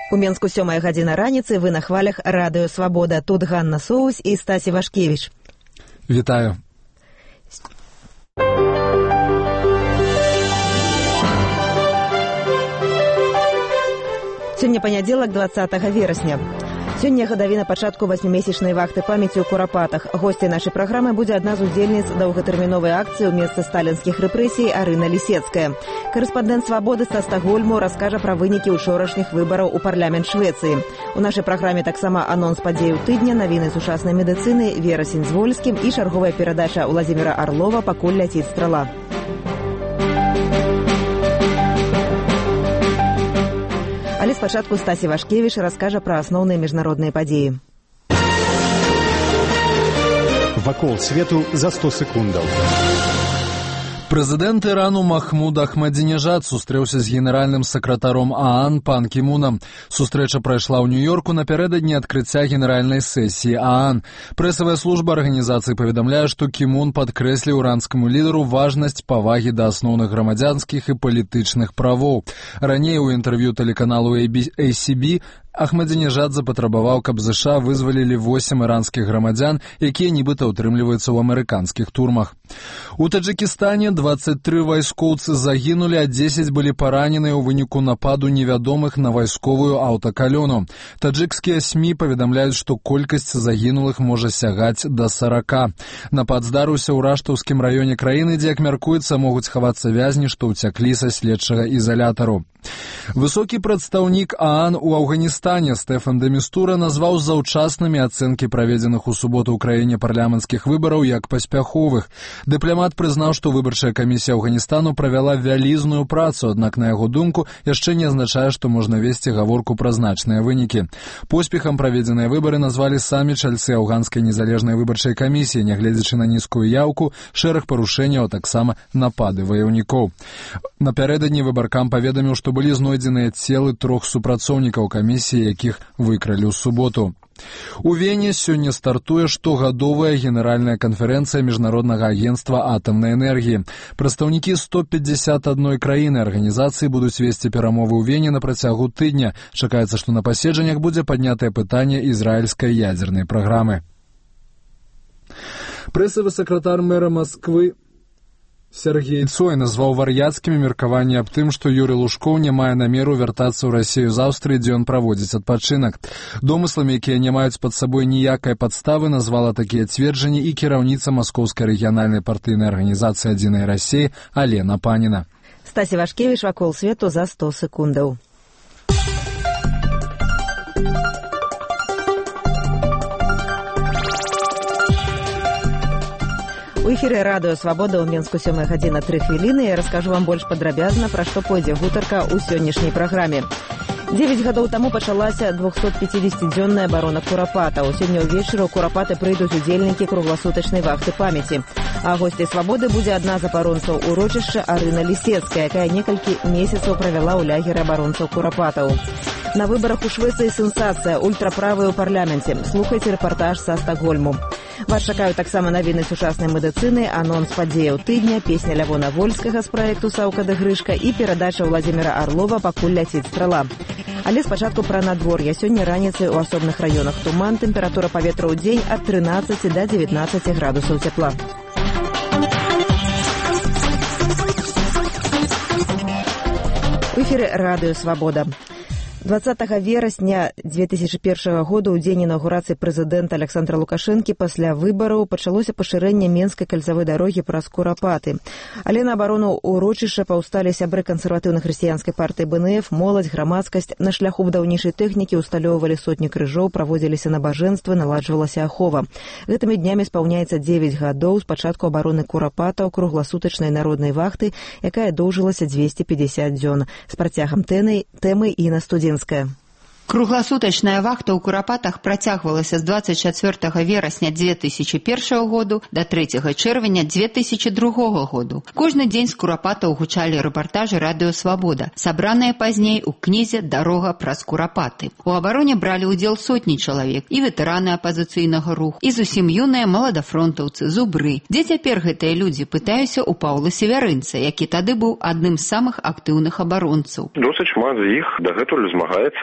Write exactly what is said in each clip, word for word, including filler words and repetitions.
У Менску сёмая гадзіна раніцы, вы на хвалях Радыё Свабода. Тут Ганна Соус і Стасі Вашкевіч. Вітаю. Сёння панядзелак, дваццатага верасня. Сёння гадавіна пачатку васьмімесячнай вахты памяці ў Курапатах. Госцей нашай праграмы будзе адна з удзельніц доўгатэрміновай акцыі ў месцы сталінскіх рэпрэсій Арына Лісецкая. Карэспандэнт Свабоды са Стакгольму раскажа пра вынікі учорашніх выбараў у парламент Швецыі. У нашай праграме таксама анонс падзеяў тыдня, навіны сучаснай медыцыны, верасень з Вольскім і чарговая перадача Уладзіміра Арлова «Пакуль ляціць страла». Але спачатку Стасі Вашкевіч раскажа пра асноўныя міжнародныя падзеі. Вакол свету за сто секундаў. Прэзідэнт Ірану Махмуд Ахмадзінежад сустрэўся з генеральным сакратаром ААН Пан Кі Мунам. Сустрэча прайшла ў Нью-Йорку напярэдадні адкрыцця генеральнай сесіі ААН. Прэсавая служба арганізацыі паведамляе, што Кі Мун падкрэсліў іранскаму лідару важнасць павагі да асноўных грамадзянскіх і палітычных правоў. Раней у інтэрв'ю тэлеканалу эй си би Ахмадзінежад запатрабаваў, каб ЗША вызвалілі восем іранскіх грамадзян, якія нібыта ўтрымліваюцца ў амерыканскіх турмах. У Таджыкістане дваццаць тры вайскоўцы загінулі, а дзесяць былі параненыя ў выніку нападу невядомых на вайсковую аўтакалёну. Таджыкскія СМІ паведамляюць, што колькасць загінулых можа сягаць да сарака. Напад здарыўся ў раштаўскім раёне краіны, дзе, як мяркуецца, могуць хавацца вязні, што ўцяклі са следчага ізалятару. Высокі прадстаўнік ААН у Афганістане Стэфан де Містура назваў заўчаснымі ацэнкі праведзеных у суботу ў краіне парламенцкіх выбараў як паспяховых. Дыпламат прызнаў, што выбарчая камісія Афганістану правяла вялізную працу, аднак, на яго думку, яшчэ не азначае, што можна весці гаворку пра значныя вынікі. Поспехам праведзеныя выбары назвалі самі чальцы афганскай незалежнай выбарчай камісіі, нягледзячы на нізкую яўку, шэраг парушэнняў, а таксама напады ваяўнікоў. Напярэдадні выбаркам паведаміў, што былі знойдзеныя целы трох супрацоўнікаў камісіі, якіх выкралі ў суботу. У Вене сёння стартуе штогадовая генеральная канферэнцыя Міжнароднага агенцтва атамнай энергіі. Прадстаўнікі сто пятьдесят адной краіны арганізацыі будуць весці перамовы ў Вене на працягу тыдня. Чакаецца, што на паседжаннях будзе паднятае пытанне ізраільскай ядзернай праграмы. Прэсавы сакратар мэра Масквы Сергей Цой назваў вар'яцкімі меркаванні аб тым, што Юрый Лужкоў не мае намеру вяртацца ў Расію з Аўстрыі, дзе ён праводзіць адпачынак. Домысламі, якія не маюць пад сабой ніякай падставы, назвала такія цверджанні і кіраўніца Маскоўскай рэгіянальнай партыйнай арганізацыі «Адзіная Расія» Алена Паніна. Стасі Вашкевіч, «Вакол свету» за сто секундаў. У эфіры Радыё Свабода ў Менску сёмая гадзіна тры хвіліны. Я раскажу вам больш падрабязна, пра што пойдзе гутарка ў сённяшняй праграме. Дзевяць гадоў таму пачалася двухсотпятидесятидзённая абарона Курапатаў. Сёння ўвечары ў Курапаты прыйдуць удзельнікі кругласутачнай вахты памяці. А госцей Свабоды будзе адна з абаронцаў урочышча Арына Лісецкая, якая некалькі месяцаў правяла ў лягеры абаронцаў Курапатаў. На выбарах у Швецыі сенсацыя, ультраправыя ў парламенце. Слухайце рэпартаж са Стакгольму. Вас чакаюць таксама навіны сучаснай медыцыны, анонс падзеяў тыдня, песня Лявона Вольскага з праекту «Саўка да Грышка» і перадача Уладзіміра Арлова «Пакуль ляціць страла». Але спачатку пра надвор'е. Сёння раніцай у асобных раёнах туман, тэмпература паветра ў дзень ад трынаццаці да дзевятнаццаці градусаў цяпла. У эфіры Радыё Свабода. двадцатага верасня две тысячи першага года ў дзень інаўгурацыі прэзідэнта Александра Лукашэнкі пасля выбараў пачалося пашырэнне Менскай кальцавой дарогі праз Курапаты. Але на абарону урочышча паўсталі сябры кансерватыўна-хрысціянскай партыі бэ эн эф, моладзь, грамадскасць. На шляху будаўнічай тэхнікі усталёўвалі сотні крыжоў, праводзіліся набажэнствы, наладжвалася ахова. Гэтымі днямі спаўняецца дзевяць гадоў з пачатку абароны Курапатаў кругласутачнай народнай вахты, якая доўжылася дзвесце пятьдесят дзён. З працягам тэмы і на студзень. Кругласутачная вахта ў Курапатах працягвалася з двадцать чацвёртага верасня две тысячи першага году да трэцяга чэрвеня две тысячи другога году. Кожны дзень з Курапатаў гучалі рэпартажы Радыё Свабода, сабраныя пазней у кнізе «Дарога праз Курапаты». У абароне бралі ўдзел сотні чалавек, і ветэраны апазіцыйнага руху, і зусім юныя маладафронтаўцы, зубры. Дзе цяпер гэтыя людзі, пытаюся ў Паўла Севярынца, які тады быў адным з самых актыўных абаронцаў. Досыць шмат з іх дагэтуль змагаецца ў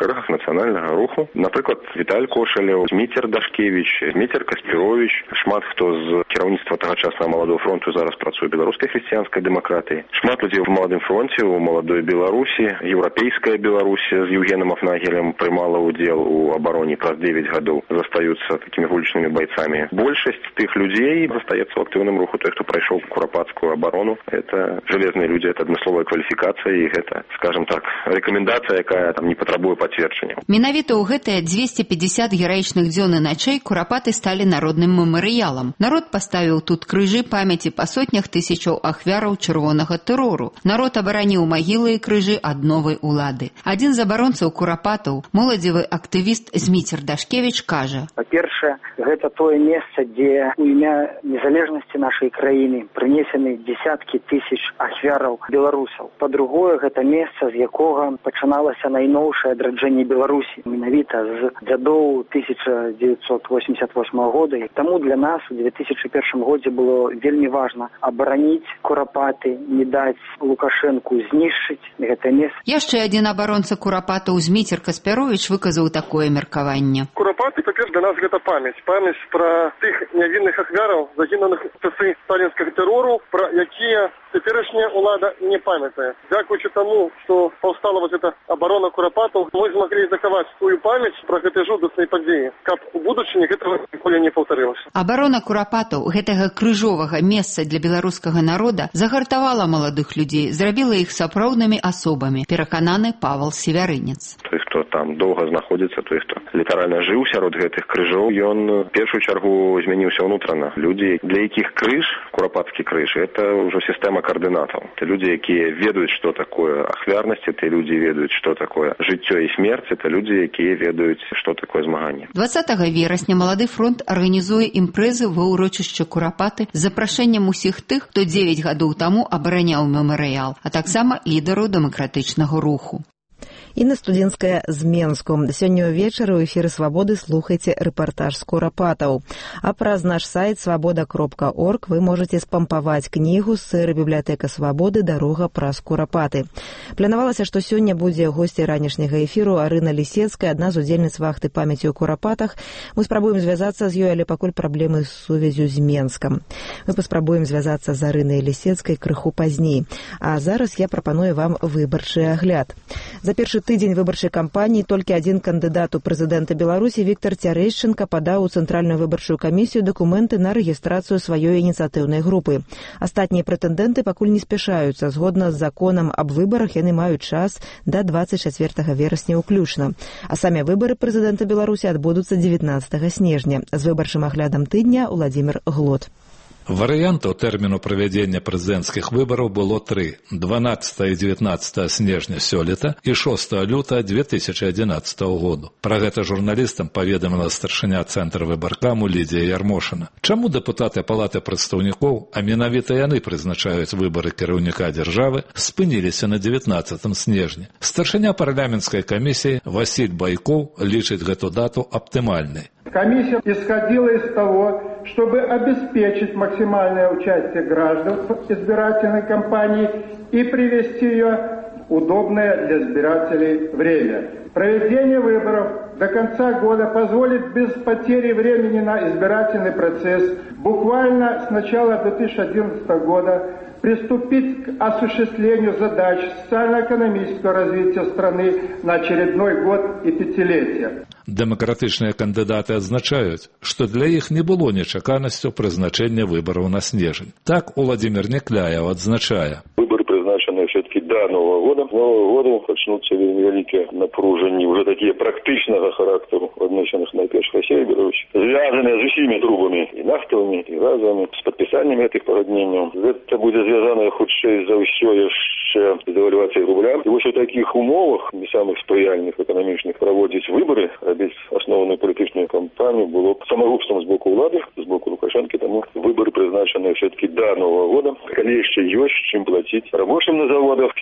шэрагах нацыянальнага руху. Напрыклад, Віталь Кошалеў, Зміцер Дашкевіч, Зміцер Каспіровіч, шмат хто з кіраўніцтва тагачаснага маладого фронту зараз працуе беларускай хрысціянскай дэмакратыі. Шмат людзей у маладым фронце, у маладой Беларусі, еўрапейская Беларусь з Евгеном Афнагелем прымала ўдзел у абароне праз девять гадоў, застаюцца такімі вулічнымі бойцамі. Большасць тых людзей застаецца ў актыўным руху. Той, хто прайшоў курапацкую абарону, это жалезныя людзі, это адмысловая кваліфікацыя і гэта, скажем так, рэкамендацыя, якая там не патрабуе пацверджання. Менавіта ў гэтыя дзвесце пятьдесят гераічных дзён і начэй курапаты сталі народным мемарыялам. Народ паставіў тут крыжы памяці па сотнях тысячаў ахвяраў чырвонага тэрору. Народ абараніў магілы і крыжы ад новай улады. Адзін з абаронцаў курапатаў, моладзевы актывіст Зміцер Дашкевіч, кажа: па-першае, гэта тое месца, дзе у імя незалежнасці нашай краіны прынесены дзесяткі тысяч ахвяраў беларусаў. Па-другое, гэта месца, з якога пачыналася найноўшае адраджэнне Беларусі, менавіта з дзядоў тысяча дзевяцьсот восемьдесят восьмага года. Таму для нас у две тысячи першым годзе было вельмі важна абараніць курапаты, не даць Лукашэнку знішчыць гэта месца. Яшчэ адзін абаронца курапатаў Зміцер Каспіровіч выказаў такое меркаванне. Курапаты, па-першае, для нас гэта памяць. Памяць пра тых нявінных ахвяраў, загінулых в часы сталінскага тэрору, пра якія цяперашняя ўлада не памятае. Дзякуючы таму, што паўстала вот эта абарона курапатаў, мы змаглі захаваць сваю памяць пра гэтыя жудасныя падзеі, каб у будучыні гэтага ніколі не паўтарылася. Абарона курапатаў, гэтага крыжовага месца для беларускага народа, загартавала маладых людзей, зрабіла іх сапраўднымі асобамі, перакананы Павал Севярынец. Той, хто там доўга знаходзіцца, той, хто літаральна жыў сярод гэтых крыжоў, ён в першую чаргу змяніўся ўнутрана. Людзі, для якіх крыж, курапацкі крыж, это ўжо сістэма координатов. Это люди, якія ведаюць, што такое ахвярнасць, это люди ведаюць, што такое жыццё і смерць, это люди, якія ведаюць, што такое змаганне. двадцатага верасня Малады фронт арганізуе імпрэзы ва ўрочышча Курапаты з запрашэннем усіх тых, хто дзевяць гадоў таму абараняў мемарыял, а таксама лідараў дэмакратычнага руху. Інна Студзенская з Менску. Сёння ўвечары ў эфіры «Свабоды» слухайце рэпартаж з Курапатаў. А праз наш сайт свабода кропка орг вы можете спампаваць кнігу з серыі «Бібліятэка Свабоды. Дарога праз Курапаты». Планавалася, што сёння будзе госці ранішняга эфіру Арына Лісецкая, адна з удзельніц вахты памяці ў Курапатах. Мы спрабуем звязацца з ёй, але пакуль праблемы з сувязю з Менскам. Мы паспрабуем звязацца з Арынай Лісецкай крыху пазней. А зараз я прапаную вам выбарчы агляд. За першы тыдзень выбарчай кампаніі толькі адзін кандыдат у прэзідэнта Беларусі Віктор Цярэшчынка падаў у Цэнтральную выбарчую камісію дакументы на рэгістрацыю сваёй ініцыятыўнай групы. Астатнія прэтэндэнты пакуль не спяшаюцца. Згодна з законам аб выбарах яны маюць час да двадцать чацвёртага верасня ўключна. А самі выбары прэзідэнта Беларусі адбудуцца дзевятнаццатага снежня. З выбарчым аглядам тыдня Уладзімір Глот. Варыянтаў тэрміну правядзення прэзідэнцкіх выбараў было тры: дванаццатага і дзевятнаццатага снежня сёлета і шостага лютага две тысячы адзінаццатага году. Пра гэта журналістам паведаміла старшыня цэнтра выбаркаму Лідзія Ярмошына. Чаму дэпутаты палаты прадстаўнікоў, а менавіта яны прызначаюць выбары кіраўніка дзяржавы, спыніліся на дзевятнаццатым снежня? Старшыня парламенцкай камісіі Васіль Байкоў лічыць гэту дату аптымальнай. Комиссия исходила из того, чтобы обеспечить максимальное участие граждан в избирательной кампании и привести ее в удобное для избирателей время. Проведение выборов до конца года позволит без потери времени на избирательный процесс буквально с начала две тысячи одиннадцатого года приступить к осуществлению задач социально-экономического развития страны на очередной год и пятилетие. Дэмакратычныя кандыдаты адзначаюць, што для іх не было нечаканасцю прызначэння выбараў на снежань. Так Уладзімір Некляев адзначае. Выборы призначены все-таки до Нового года. С Нового года начнутся невеликие напружения, уже такие практичного характера, отмеченных найперш России и Беларуси, связанные с усими трубами, и нафтовыми, и газовыми, с подписанием этих погоднений. Это будет связано худшее за все еще с девальвацией рубля. И вот в таких умовах, не самых сприяльных экономичных, проводить выборы, робить основную политическую кампанию было самогубством с боку влады, с боку Лукашенко, тому выборы призначены все-таки до Нового года. Конечно, есть чем платить рабочим на заводах,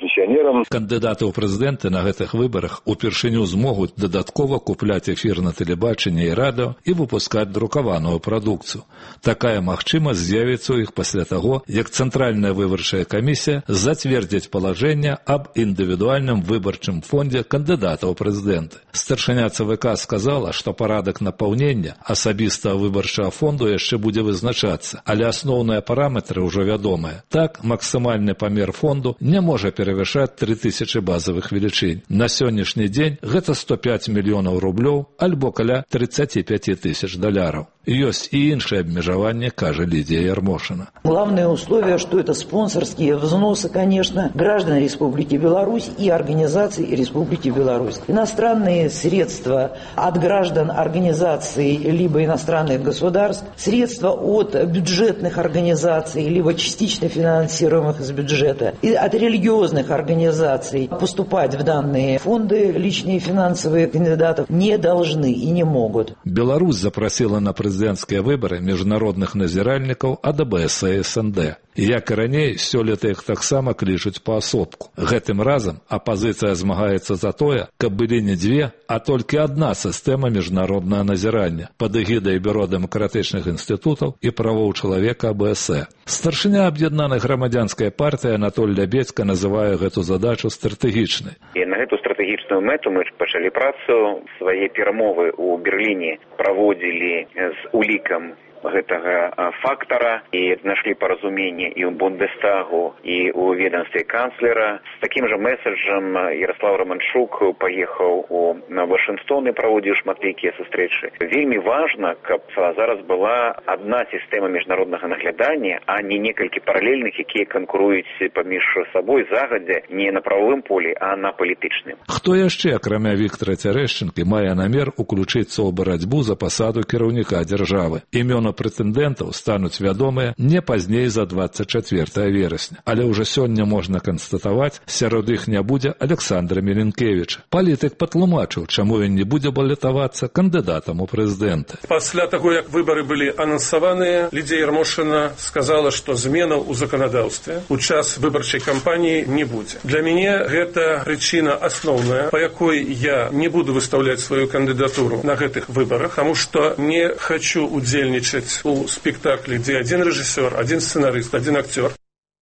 пенсионерам. Кандидаты ў прэзідэнты на гэтых выбарах упершыню змогуць дадаткова купляць эфір на тэлебачанні і радыо і выпускаць друкаваную прадукцыю. Такая магчымасць з'явіцца ў іх пасля таго, як Цэнтральная выбарчая камісія зацвердзіць палажэнне аб індывідуальным выбарчым фондзе кандыдатаў у прэзідэнты. Старшыня ЦВК сказала, што парадак напаўнення асабістага выбарчага фонду яшчэ будзе вызначацца, але асноўныя параметры ўжо вядомыя. Так, максімальны памер фонду не можа перавышаць тры тысячы базавых велічынь. На сённяшні дзень гэта сто пяць мільёнаў рублёў альбо каля тридцать пять тысяч доляраў. Ёсць і іншыя абмежаванні, кажа Лидия Ярмошина. Главное условие, что это спонсорские взносы, конечно, граждан Республики Беларусь и организаций Республики Беларусь. Иностранные средства от граждан организаций либо иностранных государств, средства от бюджетных организаций, либо частично финансируемых из бюджета, и от религиозных организаций поступать в данные фонды личные финансовые кандидатов не должны и не могут. Беларусь запросила на прэзідэнцкія выбары міжнародных назіральнікаў ад А Бэ Эс і Эс Эн Дэ. Як і раней, сёлета іх таксама клічуць паасобку. Гэтым разам апазіцыя змагаецца за тое, каб былі не дзве, а толькі адна сістэма міжнароднага назірання пад эгідай Бюро дэмакратычных інстытутаў і правоў чалавека А Бэ Эс Э. Старшыня аб'яднанай грамадзянскай партыі Анатоль Лябедзька называе гэту задачу стратэгічнай. І на гэту стратэгічную мэту мы пачалі працу. Свае перамовы ў Берліне праводзілі з улікам гэтага фактара і знайшлі паразуменне і ў Бундестагу, і ў ведомстве канцлера. З такім жа месаджам Ярослав Романчук паехаў у Вашынгтон і праводзіў шматлікія сустрэчы. Вельмі важна, каб зараз была адна сістэма міжнароднага наглядання, а не некалькі паралельных, якія канкуруюць паміж сабой загадзя не на правовым полі, а на палітычным. Хто яшчэ, акрамя Віктара Цярэшчынкі, мае намер уключыцца ў барацьбу за пасаду кіраўніка дзяржавы? Імёны прэтэндэнтаў стануць вядомыя не пазней за двадцать чацвёртага верасня. Але ўжо сёння можна канстатаваць, сярод іх не будзе Александра Меленкевіча. Палітык патлумачыў, чаму ён не будзе балатавацца кандыдатам у прэзідэнты. Пасля таго, як выбары былі анансаваныя, Лидия Ярмошина сказала, што зменаў у заканадаўстве у час выбарчай кампаніі не будзе. Для мяне гэта прычына асноўная, па якой я не буду выстаўляць сваю кандыдатуру на гэтых выбарах, таму што не хочу удзельнічаць у спектаклі, дзе адзін рэжысёр, адзін сцэнарыст, адзін акцёр.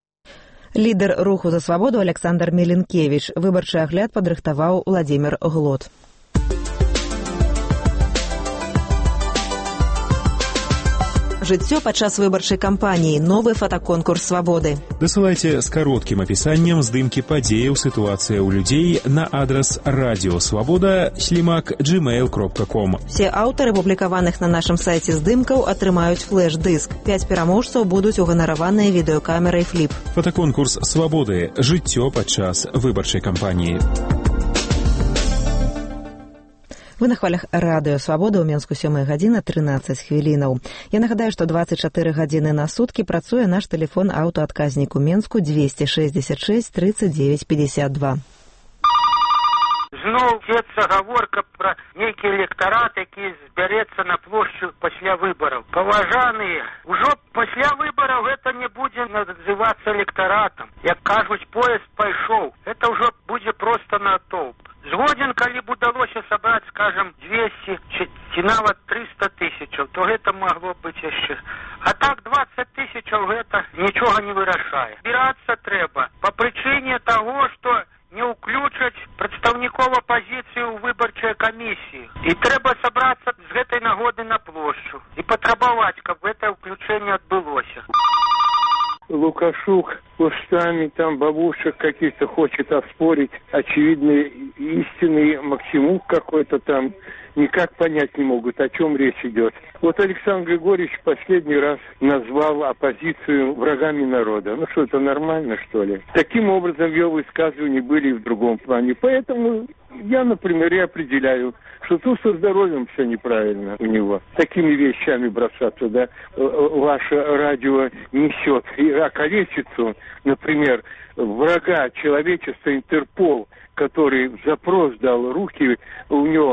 Лідар руху за свабоду Александр Меленкевич. Выбарчы агляд падрыхтаваў Владимир Глот. Жыццё падчас выбарчай кампаніі. Новы фотаконкурс свабоды. Дасылайце з кароткім апісаннем здымкі падзеяў сітуацыя ў людзей на адрас радио свабода слімак джимейл кропка ком. Все аўтары публікаваных на нашым сайце здымкаў атрымаюць флэш-дыск. Пяць пераможцаў будуць уганараваныя відэакамерай фліп. Фотаконкурс свабоды. Жыццё падчас выбарчай кампаніі. Вы на хвалях радыё «Свабода» ў Менску сёмая гадзіна трынаццаць хвілінаў. Я нагадаю, што дваццаць чатыры гадзіны на суткі працуе наш тэлефон аўтаадказнік у Менску двести шестьдесят шесть тридцать девять пятьдесят два. Зноў вядзецца гаворка пра нейкі электарат, які збярэцца на плошчу пасля выбараў. Паважаныя, ужо пасля выбараў гэта не будзе называцца электаратам. Як кажуць, поезд пайшоў. Гэта ўжо будзе проста натоўп. Згоден, калі б удалося сабраць, скажем, двести ці нават триста тысячаў, то гэта магло быць яшчэ. А так двадцать тысячаў гэта нічога не вырашае. Збірацца трэба па прычыне таго, што не ўключаць прадстаўнікоў апазіцыі ў выбарчыя камісіі. І трэба сабрацца з гэтай нагоды на плошчу і патрабаваць, каб гэтае ўключэнне адбылося. Лукашук устами там бабушек каких-то хочет оспорить очевидный истинный максимум какой-то там. Никак понять не могут, о чем речь идет. Вот Александр Григорьевич последний раз назвал оппозицию врагами народа. Ну что, это нормально, что ли? Таким образом, его высказывания были и в другом плане. Поэтому я, например, и определяю, что тут со здоровьем все неправильно у него. Такими вещами бросаться, да, ваше радио несет и околесицу, например, врага человечества Интерпол, который в запрос дал руки у него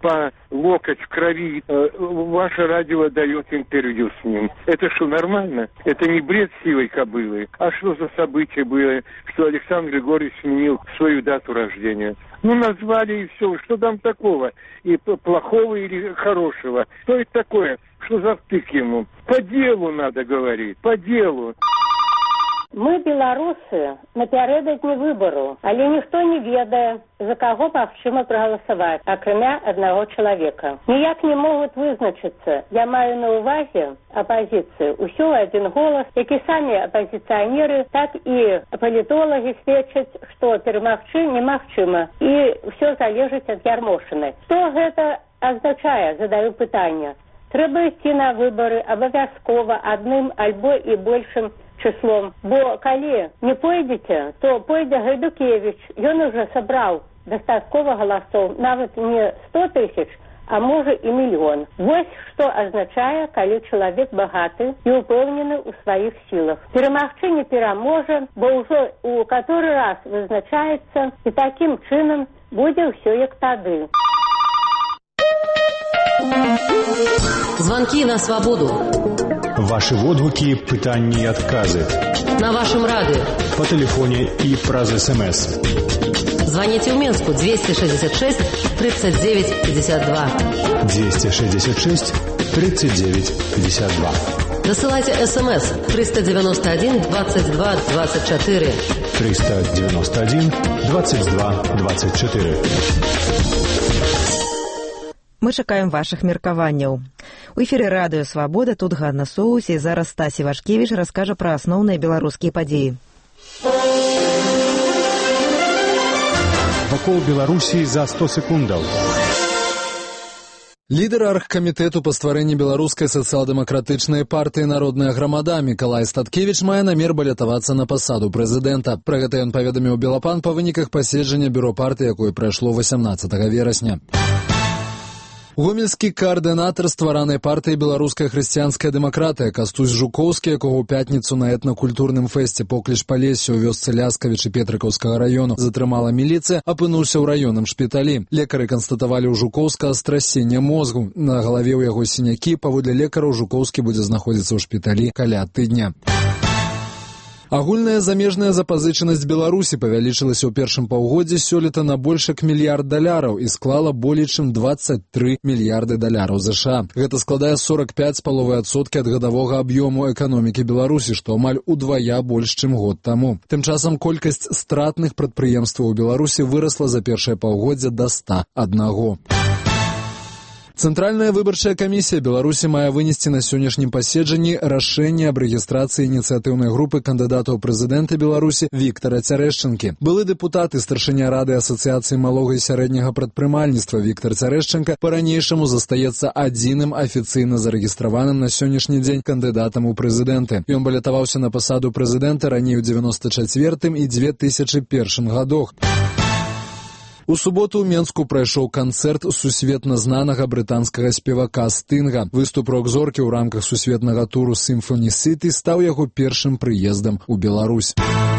по локоть в крови, э, ваше радио дает интервью с ним. Это что, нормально? Это не бред силой кобылы. А что за событие было, что Александр Григорьевич сменил свою дату рождения? Ну, назвали и все. Что там такого? И плохого или хорошего? Что это такое? Что за втык ему? По делу надо говорить, по делу. Мы, белорусы, напярэдадні выбару, але ніхто не ведае, за каго магчыма прагаласаваць, акрамя аднаго чалавека. Ніяк не могуць вызначыцца, я маю на ўвазе апазіцыю, усё ў адзін голас, як і самі апазіцыянеры, так і палітолагі сведчаць, што перамагчы немагчыма, і ўсё залежыць ад Ярмошыны. Што гэта азначае, задаю пытанне. Трэба ісці на выбары абавязкова адным альбо і большым числом, бо калі не пойдзеце, то пойдзе Гайдукевич, ён уже сабраў дастаткова галасоў, нават не сто тысяч, а можа і мільён. Вось што азначае, калі чалавек багаты і упэўнены ў сваіх сілах. Перамагчы не пераможа, бо ўжо у каторы раз вызначаецца, і такім чынам будзе ўсё як тады. Звонки на свободу. Ваши водгуки, пытанні і адказы. На вашем радио. По телефоне и праз СМС. Звоните в Минску двести шестьдесят шесть тридцать девять пятьдесят два. двести шестьдесят шесть тридцать девять пятьдесят два. Досылайте СМС триста девяносто один двадцать два двадцать четыре. триста девяносто один двадцать два двадцать четыре. Мы чакаем вашых меркаванняў. У эфіры радыё «Свабода», тут Ганна Соус, і зараз Стась Івашкевіч раскажа пра асноўныя беларускія падзеі. Вакол Беларусі за сто секундаў. Лідар аргкамітэту па стварэнні беларускай сацыял-дэмакратычнай партыі «Народная грамада» Мікалай Статкевіч мае намер балятавацца на пасаду прэзідэнта. Пра гэта ён паведаміў Белапан па выніках паседжання бюро партыі, якое прайшло васямнаццатага верасня. Гомельскі каардынатар стваранай партыі «Беларуская хрысціянская дэмакратыя» Кастусь Жукоўскі, якога ў пятніцу на этнакультурным фэсце «Покліч па лесе» ў вёсцы Ляскавіч і Петрыкаўскага раёну затрымала міліцыя, апынуўся ў раённым шпіталі. Лекары канстатавалі ў Жукоўска страсенне мозгу. На галаве ў яго сінякі, паводле лекараў Жукоўскі будзе знаходзіцца ў шпіталі каля тыдня. Агульная замежная запазычанасць Беларусі павялічылася ў першым паўгоддзі сёлета на больш як мільярд даляраў і склала болей чым двадцать тры мільярды даляраў ЗША. Гэта складае сорок пять з паловай адсоткі ад гадавога аб'ёму эканомікі Беларусі, што амаль удвая больш, чым год таму. Тым часам колькасць стратных прадпрыемстваў у Беларусі вырасла за першае паўгоддзе да ста аднаго. Цэнтральная выбарчая камісія Беларусі мае вынесці на сённяшнім паседжанні рашэнне аб рэгістрацыі ініцыятыўнай групы кандыдата ў прэзідэнты Беларусі Віктара Цярэшчынкі. Былы дэпутат і старшыня рады асацыяцыі малога і сярэдняга прадпрымальніцтва Віктар Цярэшчынка па-ранейшаму застаецца адзіным афіцыйна зарэгістраваным на сённяшні дзень кандыдатам у прэзідэнты. Ён балятаваўся на пасаду прэзідэнта раней у дзевяноста чацвёртым і две тысячы першым гадах. У суботу ў Менску прайшоў канцэрт сусветна знанага брытанскага спевака Стынга. Выступ рок-зоркі ў рамках сусветнага туру «Symphony City» стаў яго першым прыездам у Беларусь.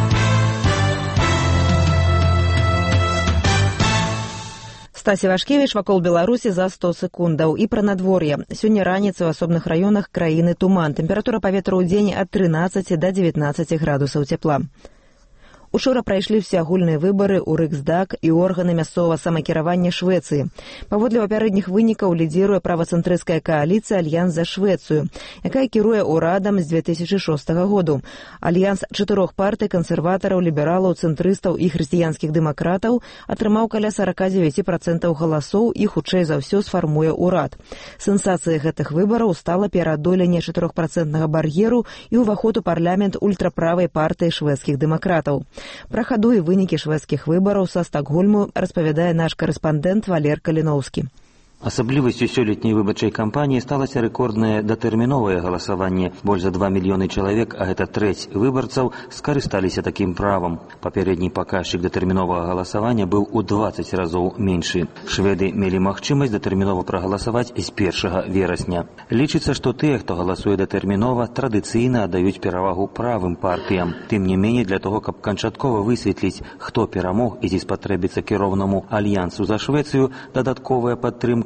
Стась Івашкевіч вакол Беларусі за сто секундаў. І пра надвор'е. Сёння раніцай у асобных раёнах краіны туман. Тэмпература паветра ў дзень ад трынаццаці да дзевятнаццаці градусаў цяпла. Учора прайшлі всеагульныя выбары ў Рыксдаг і органы мясцовага самакіравання Швецыі. Паводле папярэдніх вынікаў лідзіруе правацэнтрысцкая кааліцыя «Альянс за Швецыю», якая кіруе ўрадам з две тысячы шостага году. Альянс чатырох партый кансерватараў, лібералаў, цэнтрыстаў і хрысціянскіх дэмакратаў атрымаў каля сорок девять процентов галасоў і хутчэй за ўсё сфармуе ўрад. Сенсацыяй гэтых выбараў стала пераадоленне чатырохпрацэнтнага бар'еру і ўваход у парламент ультраправай партыі шведскіх дэмакратаў. Пра хаду і вынікі шведскіх выбараў са Стакгольму распавядае наш карэспандэнт Валер Каліноўскі. Асаблівасцю сёлетняй выбарчай кампаніі сталася рэкорднае датэрміновае галасаванне. Больш за два мільёны чалавек, а гэта трэць выбарцаў, скарысталіся такім правам. Папярэдні паказчык датэрміновага галасавання быў у дваццаць разоў меншы. Шведы мелі магчымасць датэрмінова прагаласаваць з першага верасня. Лічыцца, што тыя, хто галасуе датэрмінова, традыцыйна аддаюць перавагу правым партыям. Тым не меней, для того, каб канчаткова высветліць, хто перамог і ці спатрэбіцца кіроўнаму альянсу за Швецыю, дадатковая падтрымка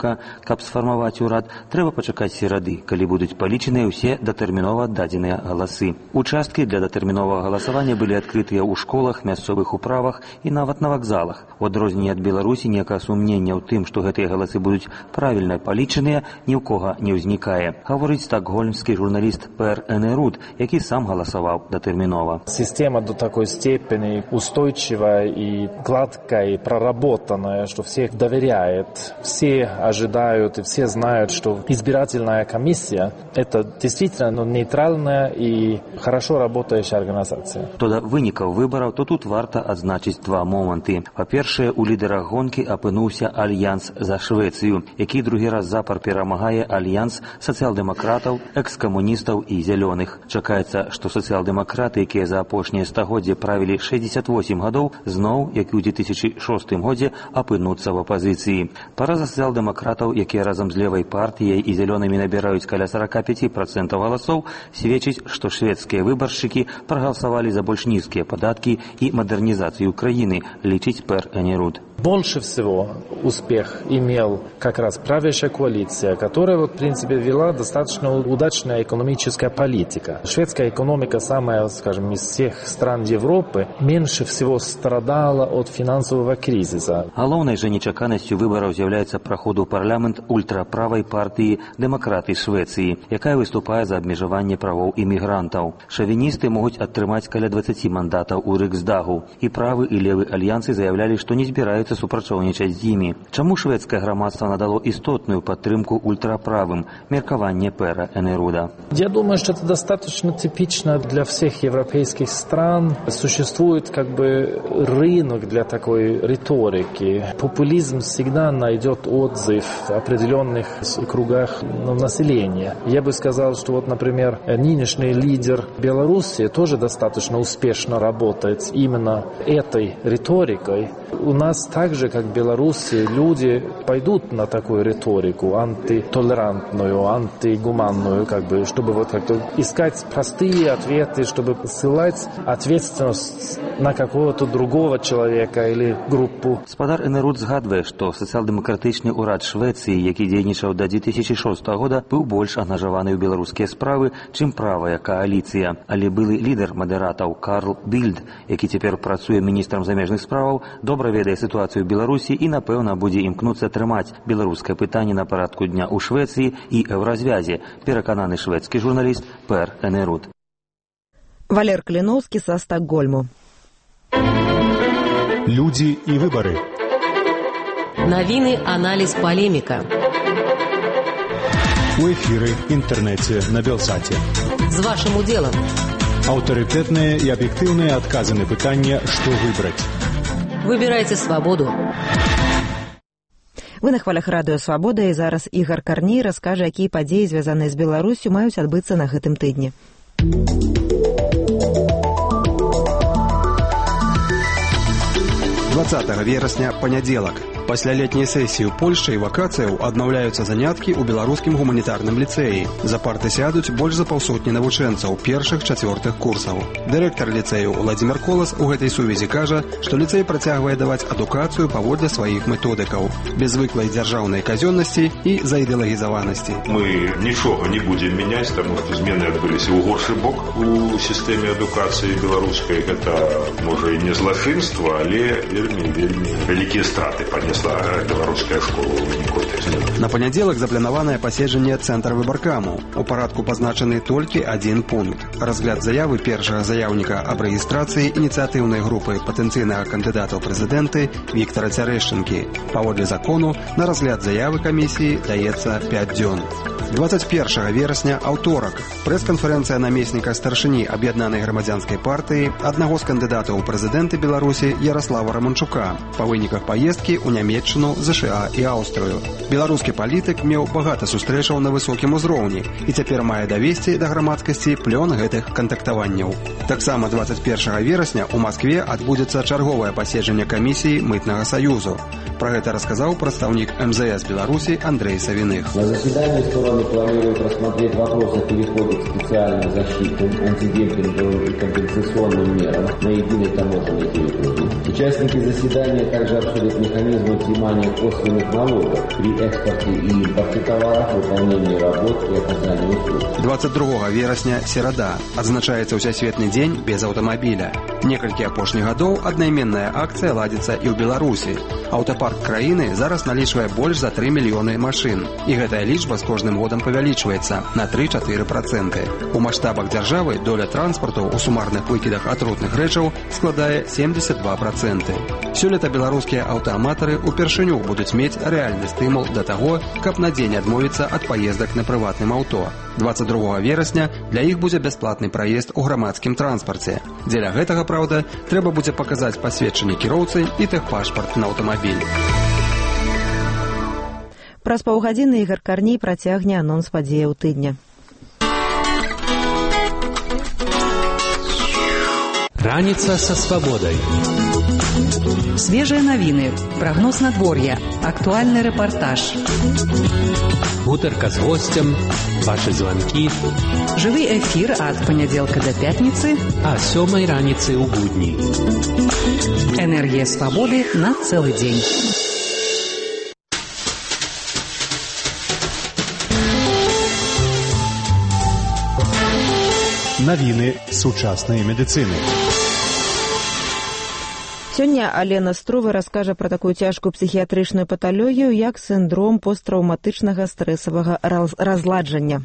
сакавіка, каб сфармаваць урад, трэба пачакаць серады, калі будуць палічаныя ўсе датэрмінова аддадзеныя галасы. Участкі для датэрміновага галасавання былі адкрытыя ў школах, мясцовых управах і нават на вакзалах. У адрозненне ад Беларусі ніякага сумнення ў тым, што гэтыя галасы будуць правільна палічаныя, ні ў кога не ўзнікае. Гаворыць стокгольмскі журналіст Пер Энеруд, які сам галасаваў датэрмінова. Система до такой степени устойчивая и гладкая, и проработанная, что всех доверяет. Все ожидают и все знают, что избирательная комиссия – это действительно ну, нейтральная и хорошо работающая организация. Тода вынікаў выбараў, то тут варта адзначыць два моманты. Па-першае, у лідарах гонкі апынуўся Альянс за Швецыю, які другі раз запар перамагае Альянс сацыял-дэмакратаў, экс-камуністаў і зялёных. Чакаецца, што сацыял-дэмакраты, якія за апошнія стагоддзі правілі шэсцьдзесят восем гадоў, зноў, як і ў две тысячи шостым годзе, апынуцца в апазіцыі. Пара сацыял-дэмакратаў, якія разам з левай партыяй і зялёнымі набіраюць каля сорок пять процентов галасоў, сведчыць, што шведскія выбаршчыкі прагаласавалі за больш нізкія падаткі і мадэрнізацыю краіны, лічыць Пер Энеруд. Больше всего успех имел как раз правящая коалиция, которая, вот, в принципе, вела достаточно удачная экономическая политика. Шведская экономика, самая, скажем, из всех стран Европы, меньше всего страдала от финансового кризиса. Галоўнай жа нечаканасцю выбараў з'яўляецца праход у парламент ультраправай партыі «Дэмакраты Швецыі», якая выступае за абмежаванне правоў імігрантаў. Шавіністы могуць атрымаць каля двадцати мандатаў у Рыксдагу, і правы і левы альянсы заявлялі, што не збіраюцца супрацоўнічаць з імі. Чаму шведскае грамадства надало істотную падтрымку ультраправым? Меркаванне Пера Энеруда. Я думаю, что это достаточно типично для всех европейских стран. Существует как бы рынок для такой риторики. Популизм всегда найдет отзыв в определенных кругах населения. Я бы сказал, что вот, например, нынешний лидер Беларуси тоже достаточно успешно работает именно этой риторикой. У нас так же, как в Беларуси, люди пойдут на такую риторику антитолерантную, антигуманную, как бы, чтобы вот как-то искать простые ответы, чтобы ссылать ответственность на какого-то другого человека или группу. Спадар Энеруд згадвае, што сацыял-дэмакратычны ўрад Швецыі, які дзейнічаў да две тысячи шостого года, быў больш ангажаваны ў беларускія справы, чым правая кааліцыя. Але былы лідар мадэратаў Карл Більд, які цяпер працуе міністрам замежных справаў, добра ведае сітуацыю ў Беларусі і, напэўна, будзе імкнуцца трымаць беларускае пытанне на парадку дня ў Швецыі і еўразвязе, перакананы шведскі журналіст Пер Энеруд. Валер Кліноўскі са Стокгольму. Люди и выборы. Новины, анализ, полемика. У эфиры, интернете, на Белсате. С вашим уделом. Авторитетные и объективные отказы на пытание, что выбрать. Выбирайте свободу. Вы на хвалях радыё «Свабода», і зараз Ігар Карней раскажа, якія падзеі, звязаныя з Беларусю, маюць адбыцца на гэтым тыдні. двадцатого верасня, панядзелак. Пасля летняй сесіі ў Польшчы і вакацыяў аднаўляюцца заняткі ў беларускім гуманітарным ліцэі. За парты сядуць больш за паўсотні навучэнцаў першых-чацвёртых курсаў. Дырэктар ліцэю Владзімир Колас у гэтай сувязі кажа, што ліцэй працягвае даваць адукацыю паводле сваіх методыкаў, без звыклай дзяржаўнай казённасці і заідэалагізаванасці. Мы нічога не будзем мяняць, таму што змены адбыліся ў горшы бок у сістэме адукацыі беларускай. Гэта, можа, і не злачынства, але вельмі, вельмі вялікія страты панеслі беларуская школа ў выніку. На панядзелак запланаванае паседжанне цэнтра выбаркаму. У парадку пазначаны толькі адзін пункт. Разгляд заявы першага заяўніка аб рэгістрацыі ініцыятыўнай групы патэнцыйнага кандыдата ў прэзідэнты Віктара Цярэшчынкі. Паводле закону, на разгляд заявы камісіі даецца пяць дзён. двадцать первого верасня, аўторак, прэс-канферэнцыя намесніка старшыні аб'яднанай грамадзянскай партыі, аднаго з кандыдатаў у прэзідэнты Беларусі Ярослава Раманчука, па выніках паездкі ў Нямецчыну, ЗША і Аўстрыю. Беларускі палітык меў багата сустрэчаў на высокім узроўні і цяпер мае давесці да грамадскасці плён гэтых кантактаванняў. Таксама двадцать первого верасня у Маскве адбудзецца чарговае паседжанне камісіі мытнага саюзу. Про гэта расказаў прадстаўнік эм зэ эс Беларусі Андрей Савиных. На заседании стороны планируют рассмотреть вопрос о переходе к специальным защитным, антидемпинговым и компенсационным мерам на единой таможенной территории. Участники заседания также обсудят механизмы взимания косвенных налогов при экспорте и импорте товаров, выполнении работ и оказании услуг. двадцать другога верасня, серада, адзначаецца ўсясветны дзень без аўтамабіля. Некалькі апошніх гадоў аднайменная акцыя ладзіцца і ў Беларусі. Аўтапарк краіны зараз налічвае больш за тры мільёны машын. І гэтая лічба з кожным годам павялічваецца на тры-чатыры працэнты. У маштабах дзяржавы доля транспарту ў сумарных выкідах атрутных рэчаў складае семьдесят два процента. Сёлета беларускія аўтааматары упершыню будуць мець рэальны стымул да таго, каб на дзень адмовіцца ад паездак на прыватным аўто. двадцать другога верасня для іх будзе бясплатны праезд у грамадскім транспарце. Дзеля гэтага, праўда, трэба будзе паказаць пасведчанне кіроўцы і тэхпашпарт на аўтамабіль. Праз паўгадзіны Ігар Карней працягне анонс падзеяў тыдня. Раніца са свабодай. Свежие новины, прогноз надворья, актуальный репортаж. Гутарка з гостем, ваши звонки. Живый эфир от понеделка до пятницы. А сёмай раніцы ў будні. Энергия свободы на целый день. Навіны сучаснай медыцыны. Сёння Алена Струва раскажа пра такую цяжкую псіхіятрычную паталогію, як сіндром посттраўматычнага стрэсавага разладжання.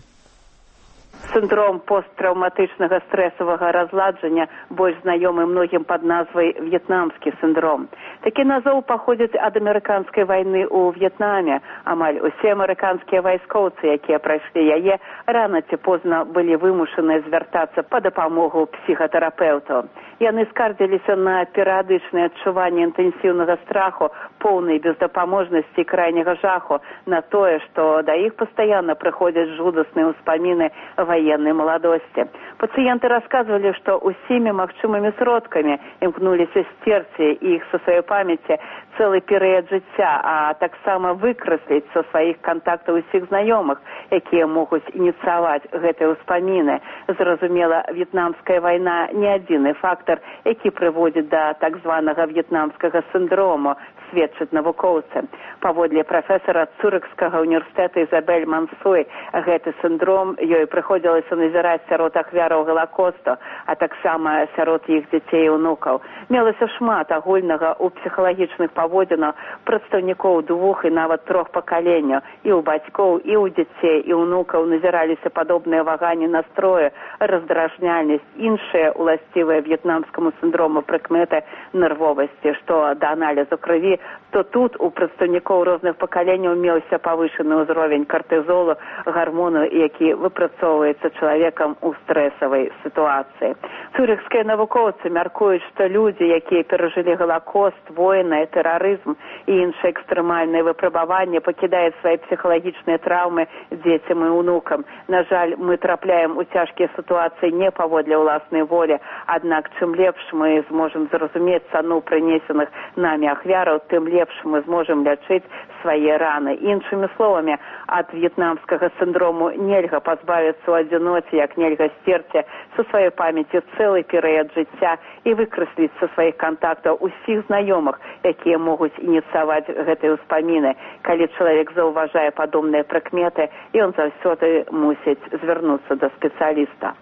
Синдром посттравматичного стрессового разладжання, больш знаёмы многім пад назвай в'етнамскі синдром. Такі назоў паходзіць ад амерыканскай вайны ў В'етнаме. Амаль усе амерыканскія вайскоўцы, якія прайшлі яе, рана ці позна былі вымушаныя звяртацца па дапамогу псіхатэрапеўту. Яны скардзіліся на перыядычнае адчуванне інтэнсіўнага страху, поўнай бездапаможнасці і крайняга жаху, на тое, што да іх пастаянна прыходзяць жудасныя ўспаміны военной молодости. Пациенты рассказывали, что усімі магчымымі сродкамі імкнуліся стерці іх са сваёй памяці цэлы перыяд жыцця, а таксама выкрасліць са сваіх кантактаў усіх знаёмых, якія могуць ініцыяваць гэтыя ўспаміны. Зразумела, в'етнамская вайна не адзіны фактор, які прыводзіць да так званага в'етнамскага сіндрому, сведчаць навукоўцы. Паводле прафесара Цюрыхскага універсітэта Ізабель Мансой, гэты сіндром ёй прыходзілася назіраць сярод ахвяраў Галакосту, а таксама сярод іх дзяцей і ўнукаў. Мелася шмат агульнага ў псіхалагічных паводзінах прадстаўнікоў двух і нават трох пакаленняў. І ў бацькоў, і ў дзяцей, і ўнукаў назіраліся падобныя ваганні настрою, раздражняльнасць, іншыя уласцівыя в'етнамскаму сіндрому прыкметы нервовасці, што да аналізу крыві, то тут у прадстаўнікоў розных пакаленняў меўся павышаны ўзровень картызолу, гармону, які выпрацоўваецца чалавекам у стрэсавай сітуацыі. Цюрыхскія навукоўцы мяркуюць, што людзі, якія перажылі галакост, войны, тэрарызм і іншыя экстрэмальныя выпрабаванні, пакідаюць свае псіхалагічныя траўмы дзецям і ўнукам. На жаль, мы трапляем у цяжкія сітуацыі не паводле ўласнай волі, аднак чым лепш мы зможам зразумець цану прынесеных намі ахвяраў, тым лепш мы зможам лячыць свае раны. Іншымі словамі, ад в'етнамскага сіндрому нельга пазбавіцца ў адзіноце, як нельга стерці са сваёй памяці цэлы перыяд жыцця і выкрасліць са сваіх кантактаў усіх знаёмых, якія могуць ініцыяваць гэтыя ўспаміны. Калі чалавек заўважае падобныя прыкметы, ён заўсёды мусіць звярнуцца да спецыяліста.